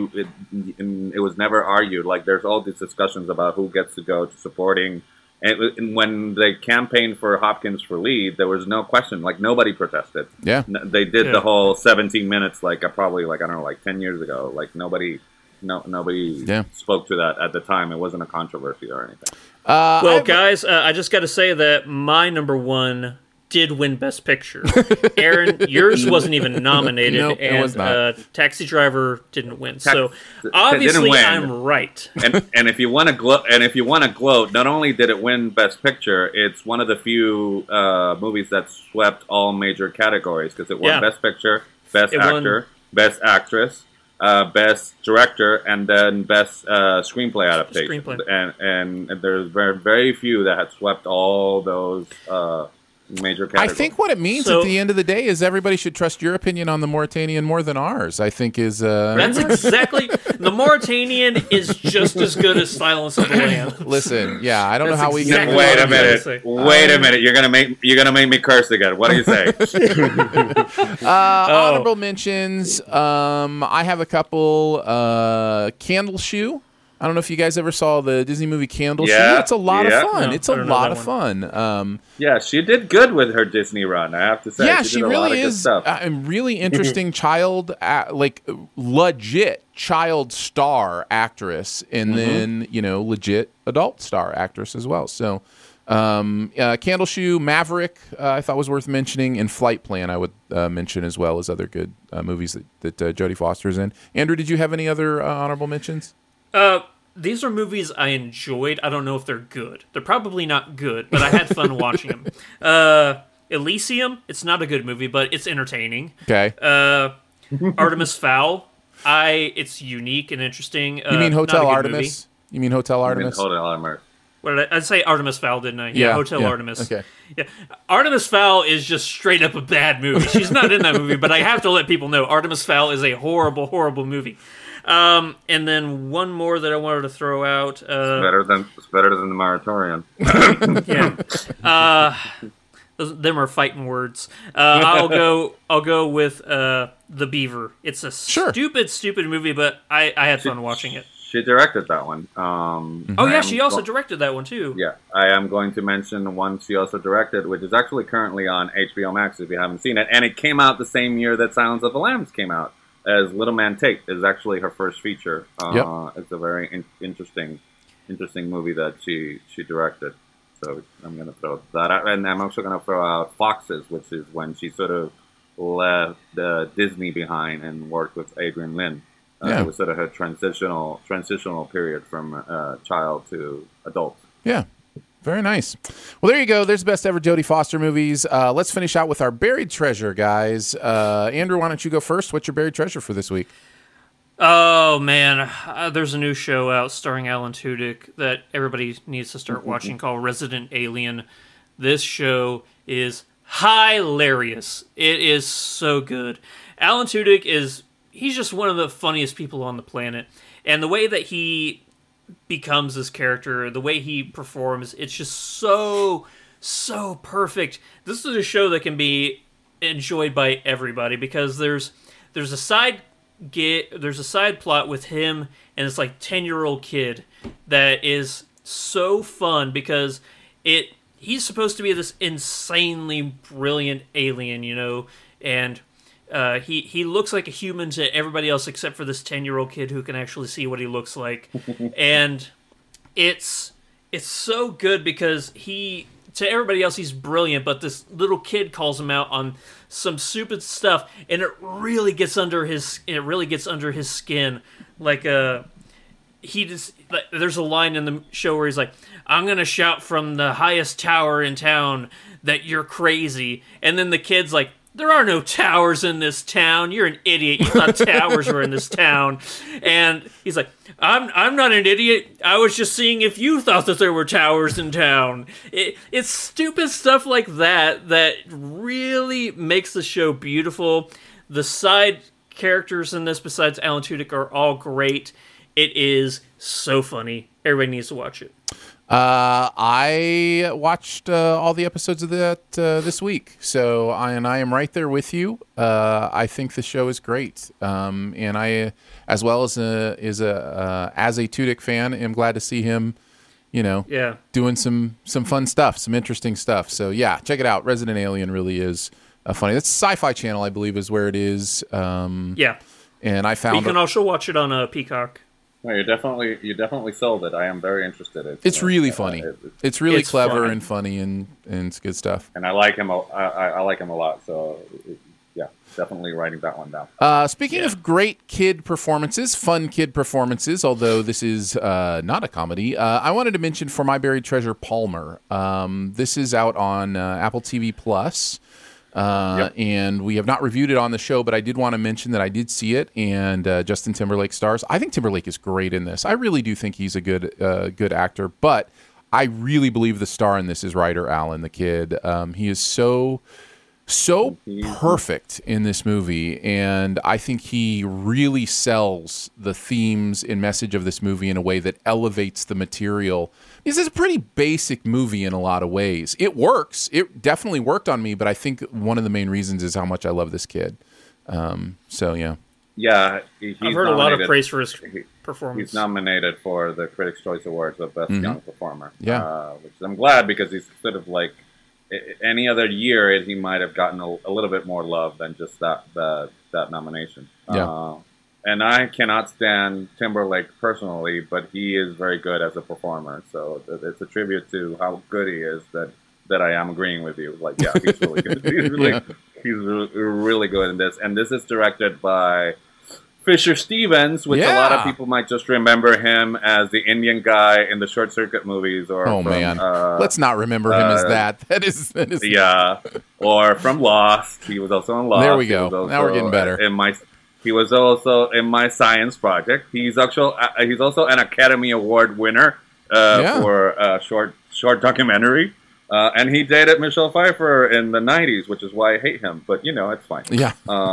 it was never argued. Like there's all these discussions about who gets to go to supporting, and when they campaigned for Hopkins for lead, there was no question. Like nobody protested. Yeah, they did the whole 17 minutes probably I don't know, like 10 years ago. Like nobody spoke to that at the time. It wasn't a controversy or anything. Guys, I just got to say that my number one did win Best Picture. Aaron, yours wasn't even nominated, nope, and it was not. Taxi Driver didn't win. So obviously, I'm right. and if you want to gloat, not only did it win Best Picture, it's one of the few movies that swept all major categories, because it won Best Picture, Best Actor, Best Actress, Best Director, and then Best Screenplay Adaptation. And there's very, very few that had swept all those major categories. I think what it means at the end of the day is everybody should trust your opinion on the Mauritanian more than ours. I think is that's exactly the Mauritanian is just as good as Silence of the Lambs. Listen, I don't know how we can. Wait a minute. You're gonna make me curse again. What do you say? Honorable mentions. I have a couple. Candle Shoe. I don't know if you guys ever saw the Disney movie Candle Shoe. It's a lot of fun. It's a lot of fun. She did good with her Disney run, I have to say. Yeah, she really is a really interesting legit child star actress, and then, legit adult star actress as well. So, Candle Shoe, Maverick, I thought was worth mentioning, and Flight Plan I would mention, as well as other good movies that Jodie Foster's in. Andrew, did you have any other honorable mentions? These are movies I enjoyed. I don't know if they're good. They're probably not good, but I had fun watching them. Elysium, it's not a good movie, but it's entertaining. Okay. Artemis Fowl. It's unique and interesting. You mean Hotel Artemis? You mean Hotel Artemis? Hotel Artemis. What did I'd say Artemis Fowl, didn't I? Yeah, Hotel Artemis. Okay. Yeah, Artemis Fowl is just straight up a bad movie. She's not in that movie, but I have to let people know Artemis Fowl is a horrible, horrible movie. And then one more that I wanted to throw out. It's better than the Moratorium. Yeah. Them are fighting words. I'll go with The Beaver. It's a stupid movie, but I had fun watching it. She directed that one. She also directed that one too. Yeah, I am going to mention one she also directed, which is actually currently on HBO Max if you haven't seen it, and it came out the same year that Silence of the Lambs came out. As Little Man Tate is actually her first feature. It's a very interesting movie that she directed. So I'm going to throw that out, and I'm also going to throw out Foxes, which is when she sort of left Disney behind and worked with Adrian Lyne. It was sort of her transitional period from child to adult. Yeah, very nice. Well, there you go. There's the best ever Jodie Foster movies. Let's finish out with our buried treasure, guys. Andrew, why don't you go first? What's your buried treasure for this week? Oh, man. There's a new show out starring Alan Tudyk that everybody needs to start watching called Resident Alien. This show is hilarious. It is so good. Alan Tudyk he's just one of the funniest people on the planet. And the way that he becomes this character, the way he performs, it's just so perfect. This is a show that can be enjoyed by everybody because there's a side plot with him and this like 10-year-old kid that is so fun because he's supposed to be this insanely brilliant alien, and he looks like a human to everybody else except for this 10-year-old kid who can actually see what he looks like. And it's so good because to everybody else he's brilliant, but this little kid calls him out on some stupid stuff, and it really gets under his skin. Like there's a line in the show where he's like, "I'm gonna shout from the highest tower in town that you're crazy," and then the kid's like, "There are no towers in this town. You're an idiot. You thought towers were in this town." And he's like, I'm not an idiot. I was just seeing if you thought that there were towers in town. It's stupid stuff like that really makes the show beautiful. The side characters in this, besides Alan Tudyk, are all great. It is so funny. Everybody needs to watch it. I watched all the episodes of that this week, so I am right there with you. I think the show is great, and I, as well as a Tudyk fan, am glad to see him, doing some fun stuff, some interesting stuff. So yeah, check it out. Resident Alien really is funny. That's Sci-Fi Channel, I believe, is where it is. And I found you can also watch it on Peacock. No, you definitely sold it. I am very interested. It's really funny. It's really clever and funny, and it's good stuff. And I like him. I like him a lot. So yeah, definitely writing that one down. Speaking of great kid performances, fun kid performances, although this is not a comedy, I wanted to mention For My Buried Treasure, Palmer. This is out on Apple TV Plus. And we have not reviewed it on the show, but I did want to mention that I did see it, and Justin Timberlake stars. I think Timberlake is great in this. I really do think he's a good actor, but I really believe the star in this is Ryder Allen, the kid. He is so perfect in this movie, and I think he really sells the themes and message of this movie in a way that elevates the material. This is a pretty basic movie in a lot of ways. It works. It definitely worked on me, but I think one of the main reasons is how much I love this kid. So, yeah. Yeah. I've heard a lot of praise for his performance. He's nominated for the Critics' Choice Awards of Best Young Performer. Yeah. Which I'm glad, because he's sort of like, any other year he might have gotten a little bit more love than just that nomination. Yeah. And I cannot stand Timberlake personally, but he is very good as a performer. So it's a tribute to how good he is that I am agreeing with you. Like, yeah, he's really good. He's really good in this. And this is directed by Fisher Stevens, which a lot of people might just remember him as the Indian guy in the Short Circuit movies. Or let's not remember him as that. That is yeah. Or from Lost. He was also in Lost. There we go. Now we're getting better. He was also in my science project. He's also an Academy Award winner for a short documentary. And he dated Michelle Pfeiffer in the 90s, which is why I hate him. But, it's fine. Yeah.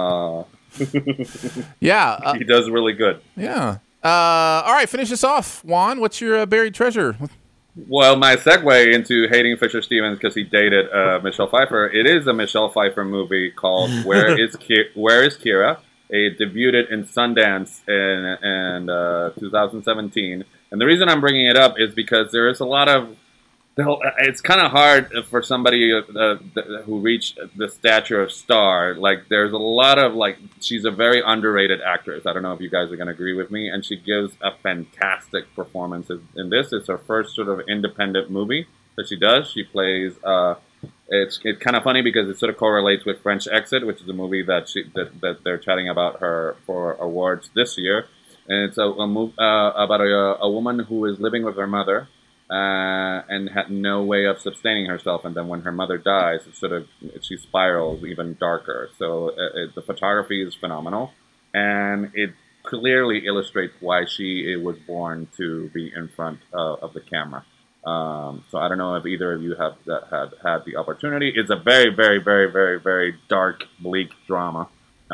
Yeah. He does really good. Yeah. All right, finish this off. Juan, what's your buried treasure? Well, my segue into hating Fisher Stevens because he dated Michelle Pfeiffer, it is a Michelle Pfeiffer movie called Where is Kira? It debuted in Sundance in 2017. And the reason I'm bringing it up is because there is a lot of... It's kind of hard for somebody who reached the stature of star. Like, there's a lot of, she's a very underrated actress. I don't know if you guys are going to agree with me. And she gives a fantastic performance in this. It's her first sort of independent movie that she does. She plays... It's kind of funny because it sort of correlates with French Exit, which is a movie that they're chatting about her for awards this year. And it's about a woman who is living with her mother. And had no way of sustaining herself, and then when her mother dies, she spirals even darker. So the photography is phenomenal, and it clearly illustrates why she was born to be in front of the camera. So I don't know if either of you have had the opportunity. It's a very, very, very, very, very dark, bleak drama,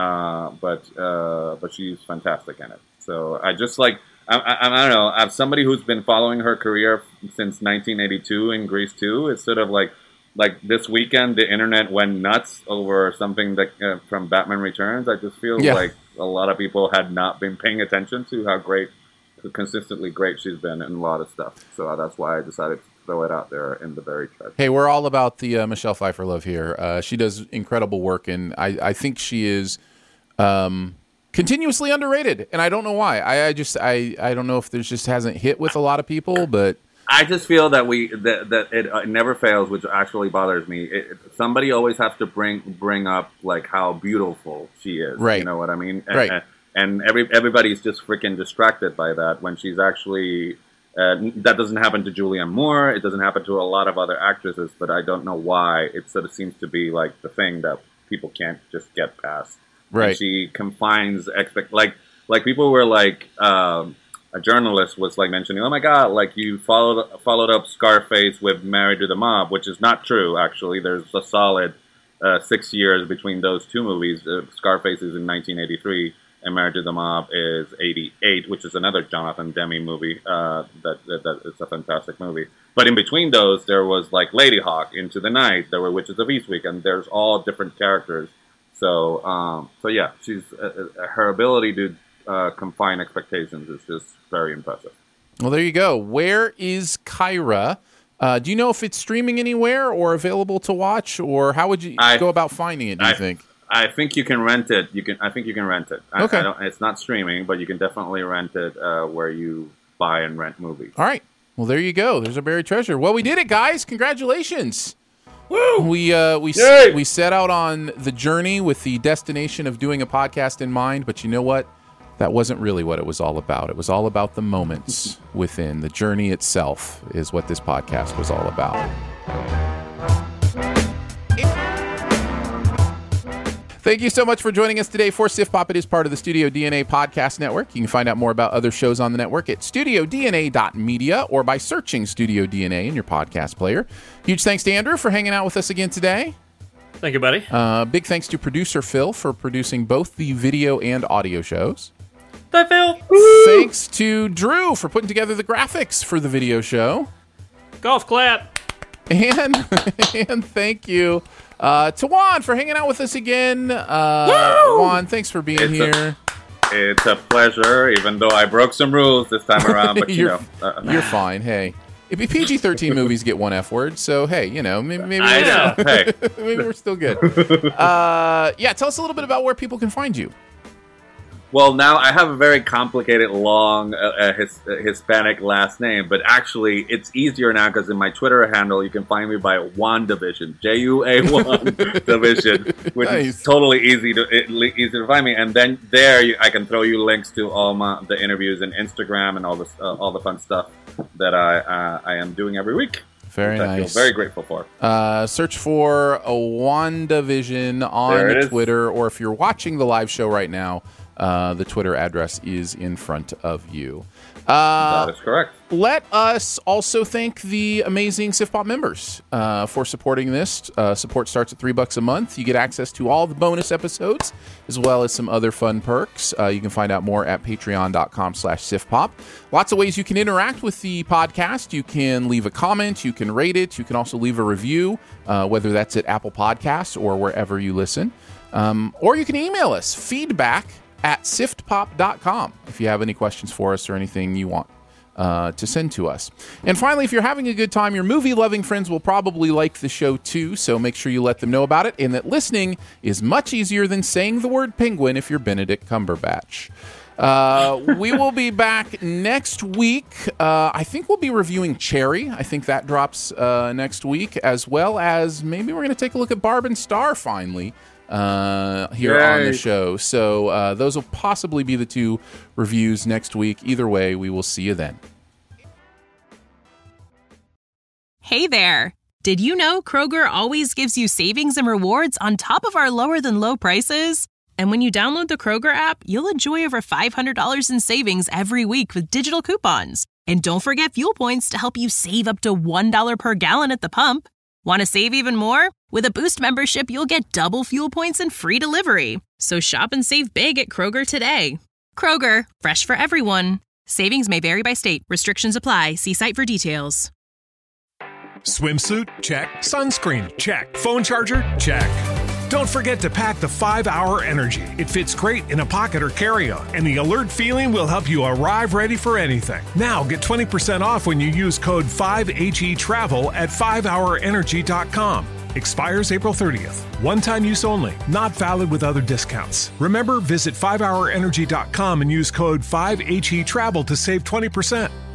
but she's fantastic in it. So I just I don't know. As somebody who's been following her career since 1982 in Grease 2, it's sort of like this weekend the internet went nuts over something that from Batman Returns. I just feel like a lot of people had not been paying attention to how consistently great she's been in a lot of stuff. So that's why I decided to throw it out there in the very treasure. Hey, we're all about the Michelle Pfeiffer love here. She does incredible work, and I think she is... continuously underrated, and I don't know why. I don't know if there's just hasn't hit with a lot of people, but I just feel that that it never fails, which actually bothers me. Somebody always has to bring up how beautiful she is. Right. You know what I mean? Right. And everybody's just freaking distracted by that when she's actually. That doesn't happen to Julianne Moore. It doesn't happen to a lot of other actresses, but I don't know why. It sort of seems to be the thing that people can't just get past. Right. And she confines like people were a journalist was mentioning, oh my god, you followed up Scarface with Married to the Mob, which is not true actually. There's a solid 6 years between those two movies. Scarface is in 1983 and Married to the Mob is 88, which is another Jonathan Demme movie. That it's a fantastic movie. But in between those, there was Lady Hawk, Into the Night. There were Witches of Eastwick, and there's all different characters. So yeah, she's her ability to confine expectations is just very impressive. Well, there you go. Where is Kyra? Do you know if it's streaming anywhere or available to watch, or how would you go about finding it? Do you think? I think you can rent it. I think you can rent it. Okay. It's not streaming, but you can definitely rent it where you buy and rent movies. All right. Well, there you go. There's a buried treasure. Well, we did it, guys. Congratulations. Woo! We set out on the journey with the destination of doing a podcast in mind, but you know what? That wasn't really what it was all about. It was all about the moments within. The journey itself is what this podcast was all about. Thank you so much for joining us today for Sif Pop. It is part of the Studio DNA Podcast Network. You can find out more about other shows on the network at studiodna.media or by searching Studio DNA in your podcast player. Huge thanks to Andrew for hanging out with us again today. Thank you, buddy. Big thanks to producer Phil for producing both the video and audio shows. Bye, Phil. Thanks to Drew for putting together the graphics for the video show. Golf clap. And thank you to Juan for hanging out with us again. Juan, thanks for being here. It's a pleasure, even though I broke some rules this time around. But you're fine. Hey, PG-13 movies get one F word, so hey, maybe maybe we're still good. Yeah, tell us a little bit about where people can find you. Well, now I have a very complicated, long Hispanic last name, but actually it's easier now because in my Twitter handle you can find me by WandaVision, JUA1 Division, which is totally easy to find me. And then I can throw you links to all the interviews and Instagram and all the fun stuff that I am doing every week. Very nice. I feel very grateful for. Search for a WandaVision on Twitter, or if you're watching the live show right now, The Twitter address is in front of you. That is correct. Let us also thank the amazing SIFPOP members for supporting this. Support starts at $3 a month. You get access to all the bonus episodes, as well as some other fun perks. You can find out more at patreon.com/SIFPOP. Lots of ways you can interact with the podcast. You can leave a comment. You can rate it. You can also leave a review, whether that's at Apple Podcasts or wherever you listen. Or you can email us, feedback@siftpop.com, if you have any questions for us or anything you want to send to us. And finally, if you're having a good time, your movie-loving friends will probably like the show too, so make sure you let them know about it, and that listening is much easier than saying the word penguin if you're Benedict Cumberbatch. We will be back next week. I think we'll be reviewing Cherry. I think that drops next week, as well as maybe we're going to take a look at Barb and Star finally here on the show. So those will possibly be the two reviews next week. Either way, we will see you then. Hey there. Did you know Kroger always gives you savings and rewards on top of our lower than low prices? And when you download the Kroger app, you'll enjoy over $500 in savings every week with digital coupons. And don't forget fuel points to help you save up to $1 per gallon at the pump. Want to save even more? With a Boost membership, you'll get double fuel points and free delivery. So shop and save big at Kroger today. Kroger, fresh for everyone. Savings may vary by state. Restrictions apply. See site for details. Swimsuit? Check. Sunscreen? Check. Phone charger? Check. Don't forget to pack the 5-Hour Energy. It fits great in a pocket or carry-on, and the alert feeling will help you arrive ready for anything. Now get 20% off when you use code 5HETRAVEL at 5hourenergy.com. Expires April 30th. One-time use only. Not valid with other discounts. Remember, visit 5hourenergy.com and use code 5HETRAVEL to save 20%.